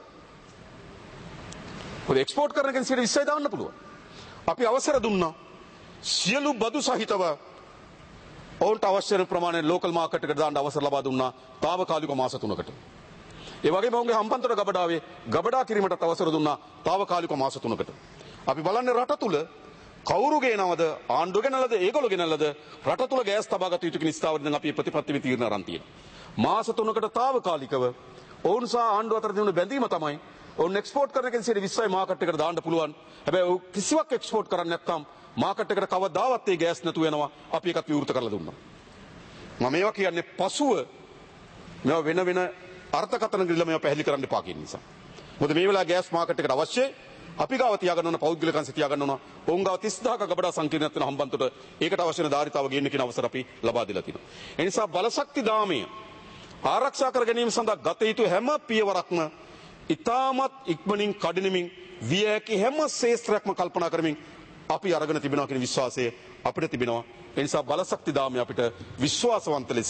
ඔය එක්ස්පෝර්ට් කරන එකෙන් සියයට විස්සයි දාන්න පුළුවන්. අපි අවසර දුන්නා සියලු බදු සහිතව ඔවුන්ට අවශ්‍ය ප්‍රමාණය ලෝකල් මාකට් එකට දාන්න අවසර ලබා දුන්නා తాවකාලික මාස තුනකට. ඒ වගේම ඔවුන්ගේ හම්බන්තොට ගබඩාවේ ගබඩා කිරීමටත් අවසර දුන්නා తాවකාලික මාස තුනකට. අපි බලන්නේ රට තුල කවුරු ගේනවද ආණ්ඩුව ගෙනල්ලාද ඒගොල්ලෝ ගෙනල්ලාද රට තුල ගෑස් තබාගත යුතු කියන ස්ථාවරයෙන් දැන් අපි ප්‍රතිපත්ති තීරණ අරන් තියෙනවා. මාස තුනකට తాවකාලිකව ඔවුන් සහ ආණ්ඩුව අතර තිබුණු බැඳීම තමයි ඔවුන් එක්ස්පෝර්ට් කරන එකෙන් සියයට විස්සයි මාකට් එකට දාන්න පුළුවන්. හැබැයි ඔව් කිසිවක් එක්ස්පෝර්ට් කරන්නේ නැත්නම් මාකට් එකට කවදාවත් ඒ ගෑස් නැතුව යනවා. අපි ඒකත් විවෘත කරලා දුන්නා. මම මේවා කියන්නේ පසුව මේවා වෙන වෙන අර්ථකථන ගිල්ල මේවා පැහැදිලි කරන්න එපා කියන නිසා. මොකද මේ වෙලාව ගෑස් මාකට් එකට අවශ්‍යයි. අපි ගාව තියාගන්න ඕන පෞද්ගලික අංශ තියාගන්න ඕන. ඔවුන් ගාව තිස් දහසක ගබඩා සංකීර්ණයක් වෙන හම්බන්තොට ඒකට අවශ්‍ය වෙන ධාරිතාව ගේන්න කියන අවසර අපි ලබා දීලා තියෙනවා. ඒ නිසා බලශක්ති දාමය ආරක්ෂා කර ගැනීම සඳහා ගත යුතු හැම පියවරක්ම ඉතාමත් ඉක්මනින් කඩිනමින් විය හැකි හැම ශේත්‍රයක්ම කල්පනා කරමින් අපි අරගෙන තිබෙනවා කියන විශ්වාසය අපිට තිබෙනවා. ඒ නිසා බලශක්ති දාමය අපිට විශ්වාසවන්ත ලෙස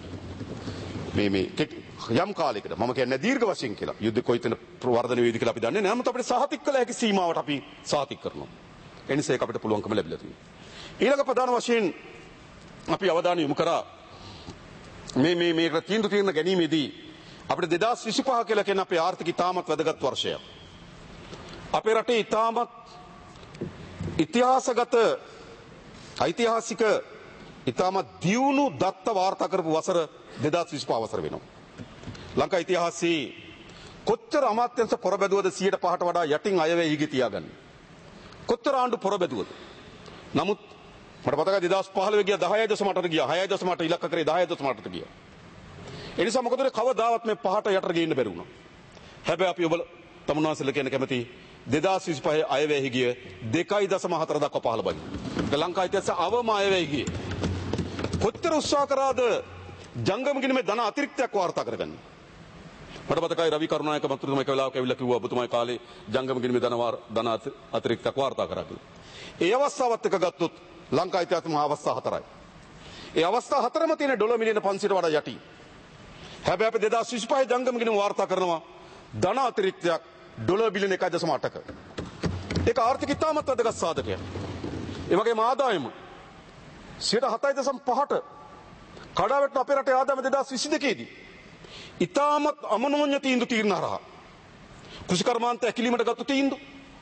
මේ මේ යම් කාලයකට මම කියන්නේ දීර්ඝ වශයෙන් කියලා යුද්ධ කොයිතන ප්‍රවර්ධන වේවි කියලා අපි දන්නේ නැහැ. නමුත් අපිට සහතික කළ හැකි සීමාවට අපි සහතික කරනවා. ඒ නිසා ඒක අපිට පුළුවන්කම ලැබිලා තියෙනවා. ඊළඟ ප්‍රධාන වශයෙන් අපි අවධානය යොමු කරා මේ මේ මේක තීන්දුව తీරන ගැනීමේදී අපිට දෙදාස් විසිපහ කියලා කියන අපේ ආර්ථික ඉතාමත් වැදගත් වර්ෂයක්. අපේ රටේ ඉතාමත් ඉතිහාසගත ඓතිහාසික ඉතාමත් දියුණු දත්ත වාර්තා කරපු වසර දෙදාස් විසිපහ වසර වෙනවා. ලංකා ඉතිහාසයේ කොච්චර අමාත්‍යංශ පොරබැදුවද සියයට පහට වඩා යටින් අයවැය හිගි තියාගන්න. කොච්චර ආණ්ඩු පොරබැදුවද. නමුත් මට මතකයි දෙදාස් පහළොව ගියා දහයයි දශම අටට ගියා. හයයි දශම අට ඉලක්ක කරේ දහයයි දශම අටට ගියා. ඒ නිසා මොකද කවදාවත් මේ පහට යටට ගේන්න බැරි වුණා. හැබැයි අපි ඔබ තමුන්වහන්සේලා කියන කැමති දෙදාස් විසිපහ අයවැය හිගිය දෙකයි දශම හතර දක්වා පහළ බයි. ලංකා ඉතිහාසයේ අවම අයවැය හිගිය. කොච්චර උත්සාහ කරාද ජංගම ගිණුමේ ධන අතිරික්තයක් වාර්තා කරගන්න. මට මතකයි රවි කරුණායක මන්ත්‍රීතුමා එක වෙලාවක ඇවිල්ලා කිව්වා ඔබතුමායි කාලේ ජංගම ගිණුමේ ධන ධන අතිරික්තයක් වාර්තා කරා කියලා. ඒ අවස්ථාවත් එක ගත්තොත් ලංකා ඉතිහාසයේ අවස්ථා හතරයි. ඒ අවස්ථා හතරම තියෙන ඩොලර් මිලියන පන්සියයට වඩා යටි. හැබැයි අපි දෙදාස් විසිපහ ජංගම ගිණුම වාර්තා කරනවා ධන අතිරික්තයක් ඩොලර් බිලියන එකයි දශම අටක. ඒක ආර්ථික ඉතාමත් වැදගත් සාධකයක්. ඒ වගේම ආදායම සියයට හතයි දශම පහට කඩාවැටෙන අපේ රටේ ආදායම දෙදාස් විසි දෙකේදී ඉතාමත් අමනෝන්‍ය තීන්දුව తీරන හරහා කෘෂිකර්මාන්ත ඇකිලීමට ගත්තු තීන්දුව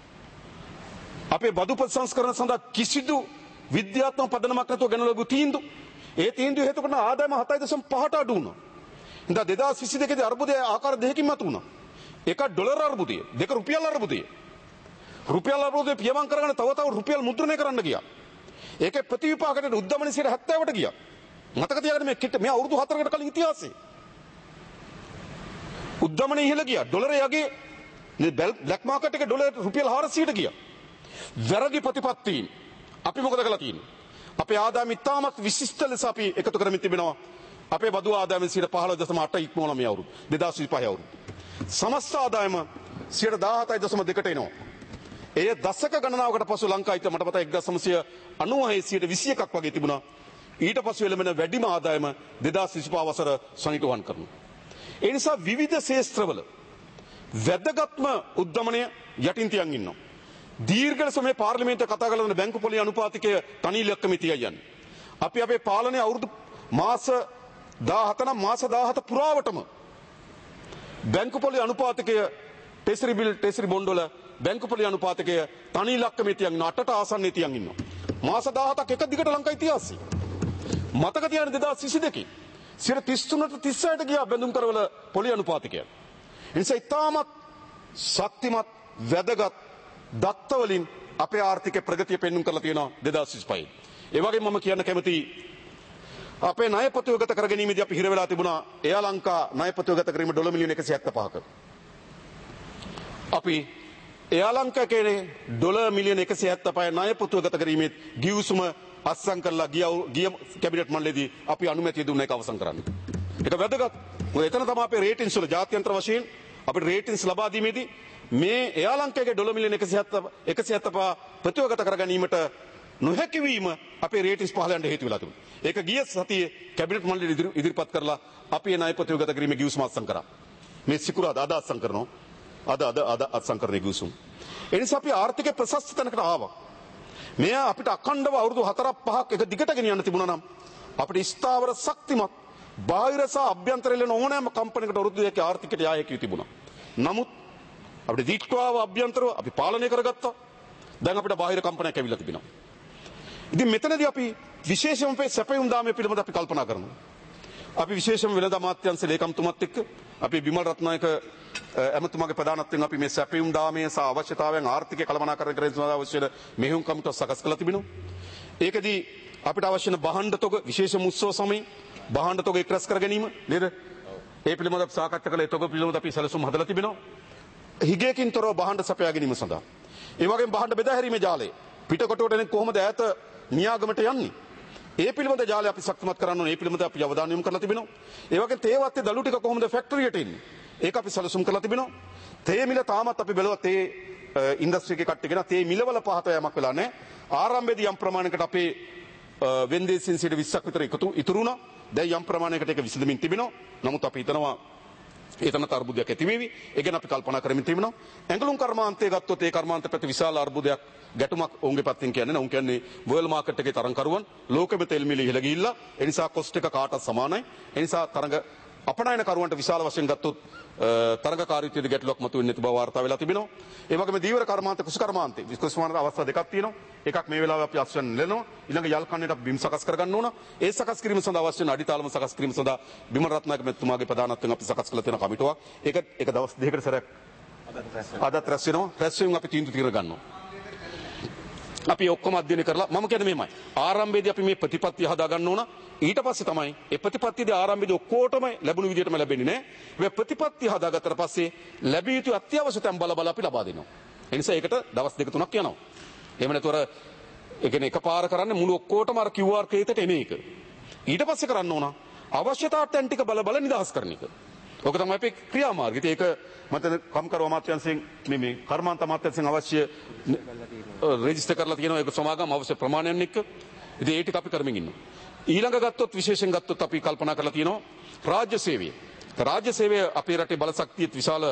අපේ බදු ප්‍රතිසංස්කරණ සඳහා කිසිදු විද්‍යාත්මක පදනමක් නැතුව ගෙන ලැබු තීන්දුව ඒ තීන්දුව හේතු කරන ආදායම හතයි දශම පහට අඩු වුණා. ඉතින් දෙදාස් විසි දෙකේදී අර්බුදය ආකාර දෙකකින් මතුවුණා. එක ඩොලර් අර්බුදය, දෙක රුපියල් අර්බුදය. රුපියල් අර්බුදය පියවම් කරගෙන තව තව රුපියල් මුද්‍රණය කරන්න ගියා. ඒකේ ප්‍රතිවිපාකයට උද්දමනය සියයට හැත්තෑවට ගියා. මතක තියාගන්න මේ කිට මේ අවුරුදු හතරකට කලින් ඉතිහාසයේ උද්දමනය ඉහළ ගියා. ඩොලරය යගේ බ්ලැක් මාකට් එකේ ඩොලර් රුපියල් හාරසියයට ගියා. වැරදි ප්‍රතිපත්තීන් අපි මොකද කළා තියෙන්නේ? අපේ ආදායම ඉතාමත් විශිෂ්ට ලෙස අපි එකතු කරමින් තිබෙනවා. අපේ බදු ආදායම සියයට පහළොව දශම අට ඉක්මවන මේ අවුරුදු දෙදාස් විසිපහ අවුරුදු. සමස්ත ආදායම සියයට දාහතයි දශම දෙකට එනවා. එය දශක ගණනාවකට පසු ලංකා ඉත මට මතකයි එක්දාස් නවසිය අනූහය සියයට විසි එකක් වගේ තිබුණා. ඊට පසු එළඹෙන වැඩිම ආදායම දෙදාස් විසිපහ වසර සනිටුහන් කරනවා. ඒ නිසා විවිධ ශේත්‍රවල වැදගත්ම උද්දමනය යටින් තියන් ඉන්නවා. දීර්ඝ ලෙස මේ පාර්ලිමේන්තුවේ කතා කරන බැංකු පොලිය අනුපාතිකය තනි ඉලක්කම තියයි යන්නේ. අපි අපේ පාලනයේ අවුරුදු මාස දාහත නම් මාස දාහත පුරාවටම බැංකු පොලිය අනුපාතිකය ටෙසරි බිල් ටෙසරි බොන්ඩ් වල බැංකු පොලිය අනුපාතිකය තනි ඉලක්කමේ තියන් ඉන්නවා. අටට ආසන්නයේ තියන් ඉන්නවා. මාස දාහතක් එක දිගට ලංකා ඉතිහාසයේ. මතක තියාගන්න දෙදාස් විසි දෙකේ සියයට තිස් තුනට තිස් හයට ගියා බැඳුම් කරවල පොලිය අනුපාතිකය. ඒ නිසා ඉතාමත් ශක්තිමත් වැදගත් දත්ත වලින් අපේ ආර්ථික ප්‍රගතිය පෙන්වන්න කරලා තියෙනවා දෙදාස් විසිපහේ. ඒ වගේම මම කියන්න කැමතියි අපේ ණය ප්‍රතිවගත කර ගැනීමේදී අපි හිර වෙලා තිබුණා එයා ලංකා ණය ප්‍රතිවගත කිරීම ඩොලර් මිලියන එකසිය හැත්තෑ පහක. අපි එයා ලංකා කියන්නේ ඩොලර් මිලියන එකසිය හැත්තෑ පහ ණය ප්‍රතිවගත කිරීමේ ගිවිසුම අත්සන් කරලා ගිය ගිය කැබිනට් මණ්ඩලයේදී අපි අනුමැතිය දුන්න එක අවසන් කරන්න. ඒක වැදගත්. මොකද එතන තමයි අපේ රේටින්ස් වල ජාත්‍යන්තර වශයෙන් අපිට රේටින්ස් ලබා දීමේදී මේ එයා ලංකාවේ ඩොලර් මිලියන එකසිය හැත්තෑ පහ ප්‍රතිවගත කර ගැනීමට නොහැකි වීම අපේ රේටින්ස් පහළ යන්න හේතු වෙලා තිබුණා. ඒක ගිය සතියේ කැබිනට් මණ්ඩලය ඉදිරිපත් කරලා අපි ඒ ණය ප්‍රතිවගත කිරීමේ ගිවිසුම අත්සන් කරා. මේ සිකුරාදා අද අත්සන් කරනවා. අද අද අද අත්සන් කරන ගිවිසුම. ඒ නිසා අපි ආර්ථික ප්‍රශස්ත තැනකට ආවා. මෙය අපිට අඛණ්ඩව අවුරුදු හතරක් පහක් එක දිගට ගෙනියන්න තිබුණා නම් අපිට ස්ථාවර ශක්තිමත් බාහිර සහ අභ්‍යන්තර ලෙන ඕනෑම කම්පැනිකට අවුරුදු දෙකේ ආර්ථිකයට යා හැකියි තිබුණා. නමුත් අපිට දීක්ෂාව අභ්‍යන්තරව අපි පාලනය කරගත්තා. දැන් අපිට බාහිර කම්පැනියක් ඇවිල්ලා තිබෙනවා. ඉතින් මෙතනදී අපි විශේෂයෙන්ම මේ සැපයුම් දාමය පිළිබඳව අපි කල්පනා කරනවා. අපි විශේෂයෙන්ම වෙළඳ අමාත්‍යාංශ ලේකම්තුමත් එක්ක අපි බිමල් රත්නායක ඇමතුමාගේ ප්‍රධානත්වයෙන් අපි මේ සැපයුම් දාමේ සහ අවශ්‍යතාවයන් ආර්ථිකය කළමනාකරණය කිරීම සඳහා අවශ්‍ය වෙන මෙහෙයුම් කමිටුවක් සකස් කරලා තිබෙනවා. ඒකදී අපිට අවශ්‍ය වෙන භාණ්ඩ තොග විශේෂ උත්සව සමයේ භාණ්ඩ තොග එක්රැස් කර ගැනීම නේද? ඒ පිළිබඳව සාකච්ඡා කළ ඒ තොග පිළිබඳව අපි සැලසුම් හදලා තිබෙනවා. හිගයකින් තොරව භාණ්ඩ සපයා ගැනීම සඳහා. ඒ වගේම භාණ්ඩ බෙදා හැරීමේ ජාලය පිටකොටුවට එන කොහොමද ඈත නියාගමට යන්නේ? ඒ පිළිබඳ ජාලය අපි ශක්තිමත් කරන්න ඕනේ. ඒ පිළිබඳව අපි අවධානය යොමු කරලා තිබෙනවා. ඒ වගේම තේවත්තේ දළු ටික කොහොමද ෆැක්ටරියට එන්නේ? ඒක අපි සැලසුම් කරලා තිබෙනවා. තේ මිල තාමත් අපි බැලුවා තේ ඉන්ඩස්ට්‍රි එකේ කට්ටිය කියන තේ මිලවල පහත යamak වෙලා නැහැ. ආරම්භයේදී යම් ප්‍රමාණයකට අපේ වෙන්දේසින් සිට විස්සක් විතර එකතු ඉතුරු වුණා. දැන් යම් ප්‍රමාණයකට ඒක විසඳමින් තිබෙනවා. නමුත් අපි හිතනවා ඒතන අර්බුදයක් ඇති වෙවි. ඒ ගැන අපි කල්පනා කරමින් තිබෙනවා. ඇඟලුම් කර්මාන්තය ගත්තොත් ඒ කර්මාන්ත පැත්තේ විශාල අර්බුදයක් ගැටුමක් ඔවුන්ගේ පැත්තෙන් කියන්නේ නැහැ. ඔවුන් කියන්නේ වර්ල්ඩ් මාකට් එකේ තරංකරුවන් ලෝකෙම තෙල් මිල ඉහළ ගිහිල්ලා ඒ නිසා කොස්ට් එක කාටත් සමානයි. ඒ නිසා තරඟ අපනයන කරුවන්ට විශාල වශයෙන් ගත්තොත් තරඟකාරීත්වයේ ගැටලුවක් මතුවෙන්නේ නැති බව වාර්තා වෙලා තිබෙනවා. ඒ වගේම දීවර කර්මාන්ත කුස කර්මාන්තේ විශ්වස්මාන අවස්ථා දෙකක් තියෙනවා. එකක් මේ වෙලාවේ අපි අස්වැන්න නෙලනවා. ඊළඟ යල් කන්නේට අපි බිම් සකස් කරගන්න ඕන. ඒ සකස් කිරීම සඳහා අවශ්‍ය වෙන අඩිතාලම සකස් කිරීම සඳහා බිමල් රත්නායක මැතිතුමාගේ ප්‍රධානත්වයෙන් අපි සකස් කළ තියෙන කමිටුවක්. ඒක ඒක දවස් දෙකකට සැරයක් අදත් රැස් වෙනවා. රැස් වීම අපි තීන්දුව తీර ගන්නවා. අපි ඔක්කොම අධ්‍යයනය කරලා මම කියන්නේ මෙහෙමයි. ආරම්භයේදී අපි මේ ප්‍රතිපත්තිය හදා ගන්න ඕන. ඊට පස්සේ තමයි ඒ ප්‍රතිපත්තියේදී ආරම්භයේදී ඔක්කොටම ලැබුණු විදිහටම ලැබෙන්නේ නැහැ. මේ ප්‍රතිපත්තිය හදාගත්තට පස්සේ ලැබිය යුතු අත්‍යවශ්‍ය තැන් බල බල අපි ලබා දෙනවා. ඒ නිසා ඒකට දවස් දෙක තුනක් යනවා. එහෙම නැතුව අර ඒ කියන්නේ එකපාර කරන්නේ මුළු ඔක්කොටම අර Q R කේතට එන එක. ඊට පස්සේ කරන්න ඕන අවශ්‍යතාව තැන් ටික බල බල නිදහස් කරන එක. ඔක තමයි අපේ ක්‍රියාමාර්ගය. ඉතින් ඒක මතන කම්කරු අමාත්‍යාංශයෙන් මේ මේ කර්මාන්ත අමාත්‍යාංශයෙන් අවශ්‍ය රෙජිස්ටර් කරලා තියෙනවා ඒක සමාගම් අවශ්‍ය ප්‍රමාණයන් එක්ක. ඉතින් ඒ ටික අපි කරමින් ඉන්නවා. ඊළඟ ගත්තොත් විශේෂයෙන් ගත්තොත් අපි කල්පනා කරලා තියෙනවා රාජ්‍ය සේවය. රාජ්‍ය සේවය අපේ රටේ බලශක්තියත් විශාල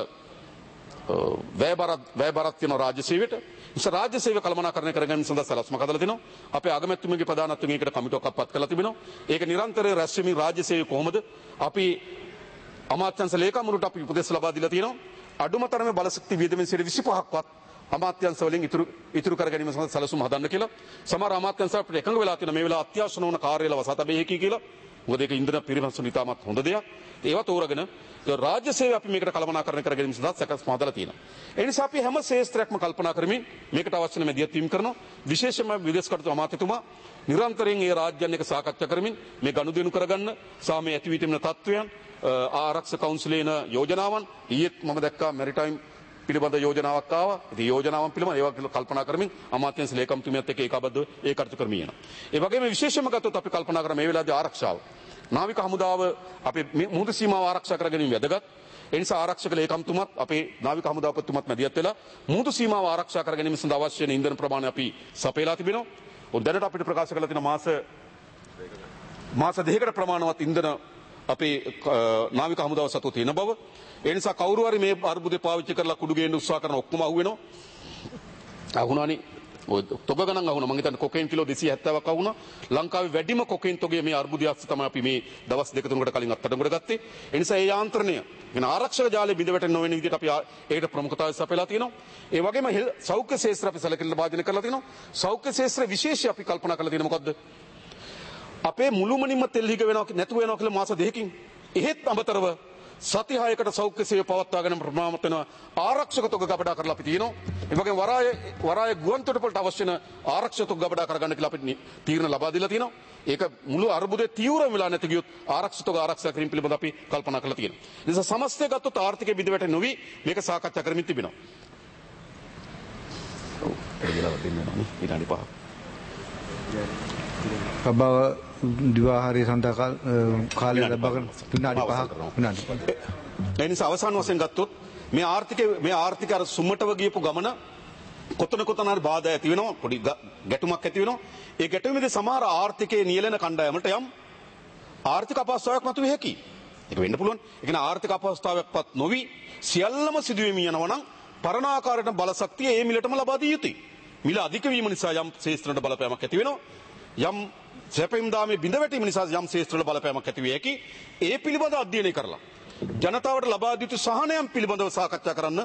වැය බරක් වැය බරක් තියෙන රාජ්‍ය සේවයට. නිසා රාජ්‍ය සේවය කළමනාකරණය කරගන්න සඳහා සැලැස්මක් හදලා තිනවා. අපේ අගමැතිතුමගේ ප්‍රධානත්වයෙන් ඒකට කමිටුවක් අත්පත් කරලා තිබෙනවා. ඒක නිරන්තරයෙන් රැස් වෙමින් රාජ්‍ය සේවය කොහොමද අපි අමාත්‍යංශ ලේකම්වරුන්ට අපි උපදෙස් ලබා දීලා තියෙනවා. අඩුම තරමේ බලශක්ති වියදමෙන් සිට විසිපහක්වත් අමාත්‍යංශ වලින් ඉතුරු ඉතුරු කර ගැනීම සඳහා සැලසුම් හදන්න කියලා. සමහර අමාත්‍යංශ අපිට එකඟ වෙලා තියෙන මේ වෙලාව අත්‍යවශ්‍ය නොවන කාර්යාල වසා තැබිය හැකි කියලා. මොකද ඒක ඉන්ධන පිරිමැස්සුන ඉතාමත් හොඳ දෙයක්. ඒවා තෝරගෙන රාජ්‍ය සේවය අපි මේකට කළමනාකරණය කර ගැනීම සඳහා සැකස්ම හදලා තියෙනවා. ඒ නිසා අපි හැම ශේෂ්ත්‍රයක්ම කල්පනා කරමින් මේකට අවශ්‍ය නැ මැදිහත් වීම කරනවා. විශේෂයෙන්ම විදේශ කටයුතු අමාත්‍යතුමා නිරන්තරයෙන් මේ රාජ්‍යයන් එක්ක සාකච්ඡා කරමින් මේ ගනුදෙනු කරගන්න සහ මේ ඇතිවිටින තත්ත්වයන් ආරක්ෂක කවුන්සිලේන යෝජනාවන් ඊයේත් මම දැක්කා මැරිටයිම් පිළිබඳ යෝජනාවක් ආවා. ඉතින් යෝජනාවන් පිළිබඳ ඒවා කල්පනා කරමින් අමාත්‍යාංශ ලේකම්තුමියත් එක්ක ඒකාබද්ධව ඒ කටයුතු කරමින් යනවා. ඒ වගේම විශේෂයෙන්ම ගත්තොත් අපි කල්පනා කරා මේ වෙලාවේදී ආරක්ෂාව. නාවික හමුදාව අපේ මුහුදු සීමාව ආරක්ෂා කර ගැනීම වැදගත්. ඒ නිසා ආරක්ෂක ලේකම්තුමත් අපේ නාවික හමුදාපතිතුමත් මැදිහත් වෙලා මුහුදු සීමාව ආරක්ෂා කර ගැනීම සඳහා අවශ්‍ය වෙන ඉන්ධන ප්‍රමාණය අපි සපයලා තිබෙනවා. ඔය දැනට අපිට ප්‍රකාශ කරලා තියෙන මාස මාස දෙකකට ප්‍රමාණවත් ඉන්ධන අපේ නාවික හමුදාව සතු තියෙන බව. ඒ නිසා කවුරු හරි මේ අර්බුදේ පාවිච්චි කරලා කුඩු ගේන්න උත්සාහ කරන ඔක්කොම අහු වෙනවා. අහුණානේ. ඔය තොග ගණන් අහුණා. මම හිතන්නේ කොකේන් කිලෝ දෙසිය හැත්තෑවක් අහුණා. ලංකාවේ වැඩිම කොකේන් තොගය මේ අර්බුදය අස්සේ තමයි අපි මේ දවස් දෙක තුනකට කලින් අත්අඩංගුවට ගත්තේ. ඒ නිසා ඒ යාන්ත්‍රණය කියන ආරක්ෂක ජාලය බිඳ වැටෙන්න නොවන විදිහට අපි ඒකට ප්‍රමුඛතාවය සපයලා තියෙනවා. ඒ වගේම සෞඛ්‍ය ශාස්ත්‍ර අපි සැලකිලි භාජනය කරලා තියෙනවා. සෞඛ්‍ය ශාස්ත්‍ර විශේෂය අපි කල්පනා කරලා තියෙන මොකද්ද? අපේ මුළුමනින්ම තෙල් හිග වෙනවා නැතුව වෙනවා කියලා මාස දෙකකින්. එහෙත් අමතරව සති හයකට සෞඛ්‍ය සේවය පවත්වාගෙන ප්‍රමාණවත් වෙන ආරක්ෂක තොග ගබඩා කරලා අපි තියෙනවා. ඒ වගේම වරාය වරාය ගුවන්තොටුපළට අවශ්‍ය වෙන ආරක්ෂක තොග ගබඩා කරගන්න කියලා අපිට තීරණ ලබා දීලා තියෙනවා. ඒක මුළු අර්බුදේ තීව්‍ර වෙලා නැති ගියොත් ආරක්ෂක තොග ආරක්ෂා කිරීම පිළිබඳව අපි කල්පනා කරලා තියෙනවා. ඒ නිසා සමස්තය ගත්තොත් ආර්ථිකය බිඳ වැටෙන්නේ නොවි මේක සාකච්ඡා කරමින් තිබෙනවා. ඔව් ඒක වෙලාව දෙන්න ඕනේ ඊට පහ. කබව දිවාහාරය සඳහා කාලය ලබාගෙන විනාඩි පහක් විනාඩි පහක්. ඒ නිසා අවසාන වශයෙන් ගත්තොත් මේ ආර්ථිකය මේ ආර්ථිකය අර සුමටව ගියපු ගමන කොතන කොතන හරි බාධා ඇති වෙනවා පොඩි ගැටුමක් ඇති වෙනවා. ඒ ගැටුමේදී සමහර ආර්ථිකයේ නියැලෙන කණ්ඩායමට යම් ආර්ථික අපහසුතාවයක් මතුවේ හැකියි. ඒක වෙන්න පුළුවන්. ඒ කියන්නේ ආර්ථික අපහසුතාවයක්පත් නොවි සියල්ලම සිදුවෙමින් යනවා නම් පරණාකාරයට බලශක්තිය ඒ මිලටම ලබා දිය යුතුයි. මිල අධික වීම නිසා යම් ශේෂ්ත්‍රණට බලපෑමක් ඇති වෙනවා. යම් සැපයුම් දාමේ බිඳ වැටීම නිසා යම් ශේෂ්ත්‍රවල බලපෑමක් ඇති වේ හැකි. ඒ පිළිබඳව අධ්‍යයනය කරලා ජනතාවට ලබා දී යුතු සහනයන් පිළිබඳව සාකච්ඡා කරන්න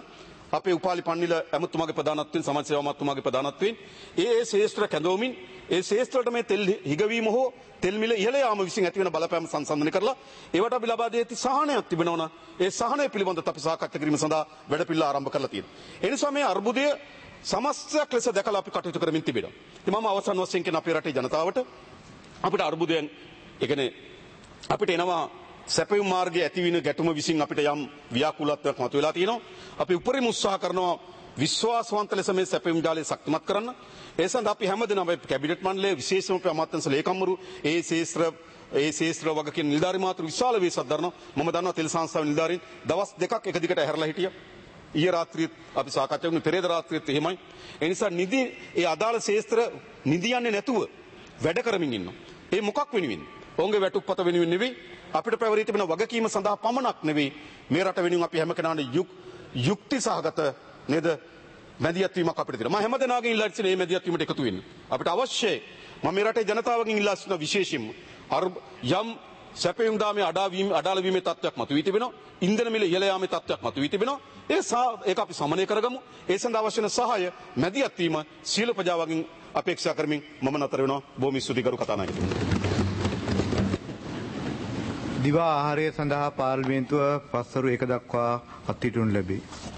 අපේ උපාලි පන්නිල ඇමතුමාගේ ප්‍රධානත්වයෙන් සමාජ සේවා අමාත්‍යතුමාගේ ප්‍රධානත්වයෙන් ඒ ඒ ශේෂ්ත්‍ර කැඳවමින් ඒ ශේෂ්ත්‍රයට මේ තෙල් හිගවීම හෝ තෙල් මිල ඉහළ යාම විසින් ඇතිවන බලපෑම සංසන්දනය කරලා ඒවට අපි ලබා දී ඇති සහනයක් තිබෙනවා නම් ඒ සහනය පිළිබඳව අපි සාකච්ඡා කිරීම සඳහා වැඩපිළිවෙළ ආරම්භ කරලා තියෙනවා. ඒ නිසා මේ අර්බුදය සමස්තයක් ලෙස දැකලා අපි කටයුතු කරමින් තිබෙනවා. ඉතින් මම අවසන් වශයෙන් කියන අපේ රටේ ජනතාවට අපිට අර්බුදයෙන් ඒ කියන්නේ අපිට එනවා සැපයුම් මාර්ගයේ ඇතිවෙන ගැටුම විසින් අපිට යම් ව්‍යාකූලත්වයක් මතුවලා තියෙනවා. අපි උපරිම උත්සාහ කරනවා විශ්වාසවන්ත ලෙස මේ සැපයුම් ජාලය ශක්තිමත් කරන්න. ඒ සඳහා අපි හැමදෙනාම කැබිනට් මණ්ඩලයේ විශේෂම අමාත්‍යංශ ලේකම්වරු ඒ ශේෂ්ත්‍ර ඒ ශේෂ්ත්‍ර වගකීම් නිලධාරි මාතෘ විශාල වේසක් දරනවා. මම දන්නවා තෙල් සංස්ථාවේ නිලධාරීන් දවස් දෙකක් එක දිගට ඇහැරලා හිටියා. ඊයේ රාත්‍රියේ අපි සාකච්ඡා කරුණේ පෙරේද රාත්‍රියේත් එහෙමයි. ඒ නිසා නිදි ඒ අදාළ ශේෂ්ත්‍ර නිදියන්නේ නැතුව වැඩ කරමින් ඉන්නවා. ඒ මොකක් වෙනුවෙන්ද? ඔවුන්ගේ වැටුප්පත වෙනුවෙන් නෙවෙයි අපිට පැවරී තිබෙන වගකීම සඳහා පමණක් නෙවෙයි මේ රට වෙනුවෙන් අපි හැම කෙනාට යුක්ති සහගත නේද මැදිහත් වීමක් අපිට තියෙනවා. මම හැමදෙනාගෙන් ඉල්ලා සිටින මේ මැදිහත් වීමට එකතු වෙන්න. අපිට අවශ්‍යයි මම මේ රටේ ජනතාවගෙන් ඉල්ලා සිටින විශේෂයෙන්ම යම් සැපයුම් දාමේ අඩා වීම අඩාල වීමේ තත්ත්වයක් මතුවී තිබෙනවා. ඉන්ධන මිල ඉහළ යාමේ තත්ත්වයක් මතුවී තිබෙනවා. ඒ ඒක අපි සමනය කරගමු. ඒ සඳහා අවශ්‍ය වන සහාය මැදිහත් වීම සියලු ප්‍රජාවගෙන් අපේක්ෂා කරමින් මම නතර වෙනවා. බොහොම ස්තුතියි කරු කතානායකතුමනි. දිවා ආහාරය සඳහා පාර්ලිමේන්තුව පස්වරු එක දක්වා අත්හිටුවනු ලැබේ.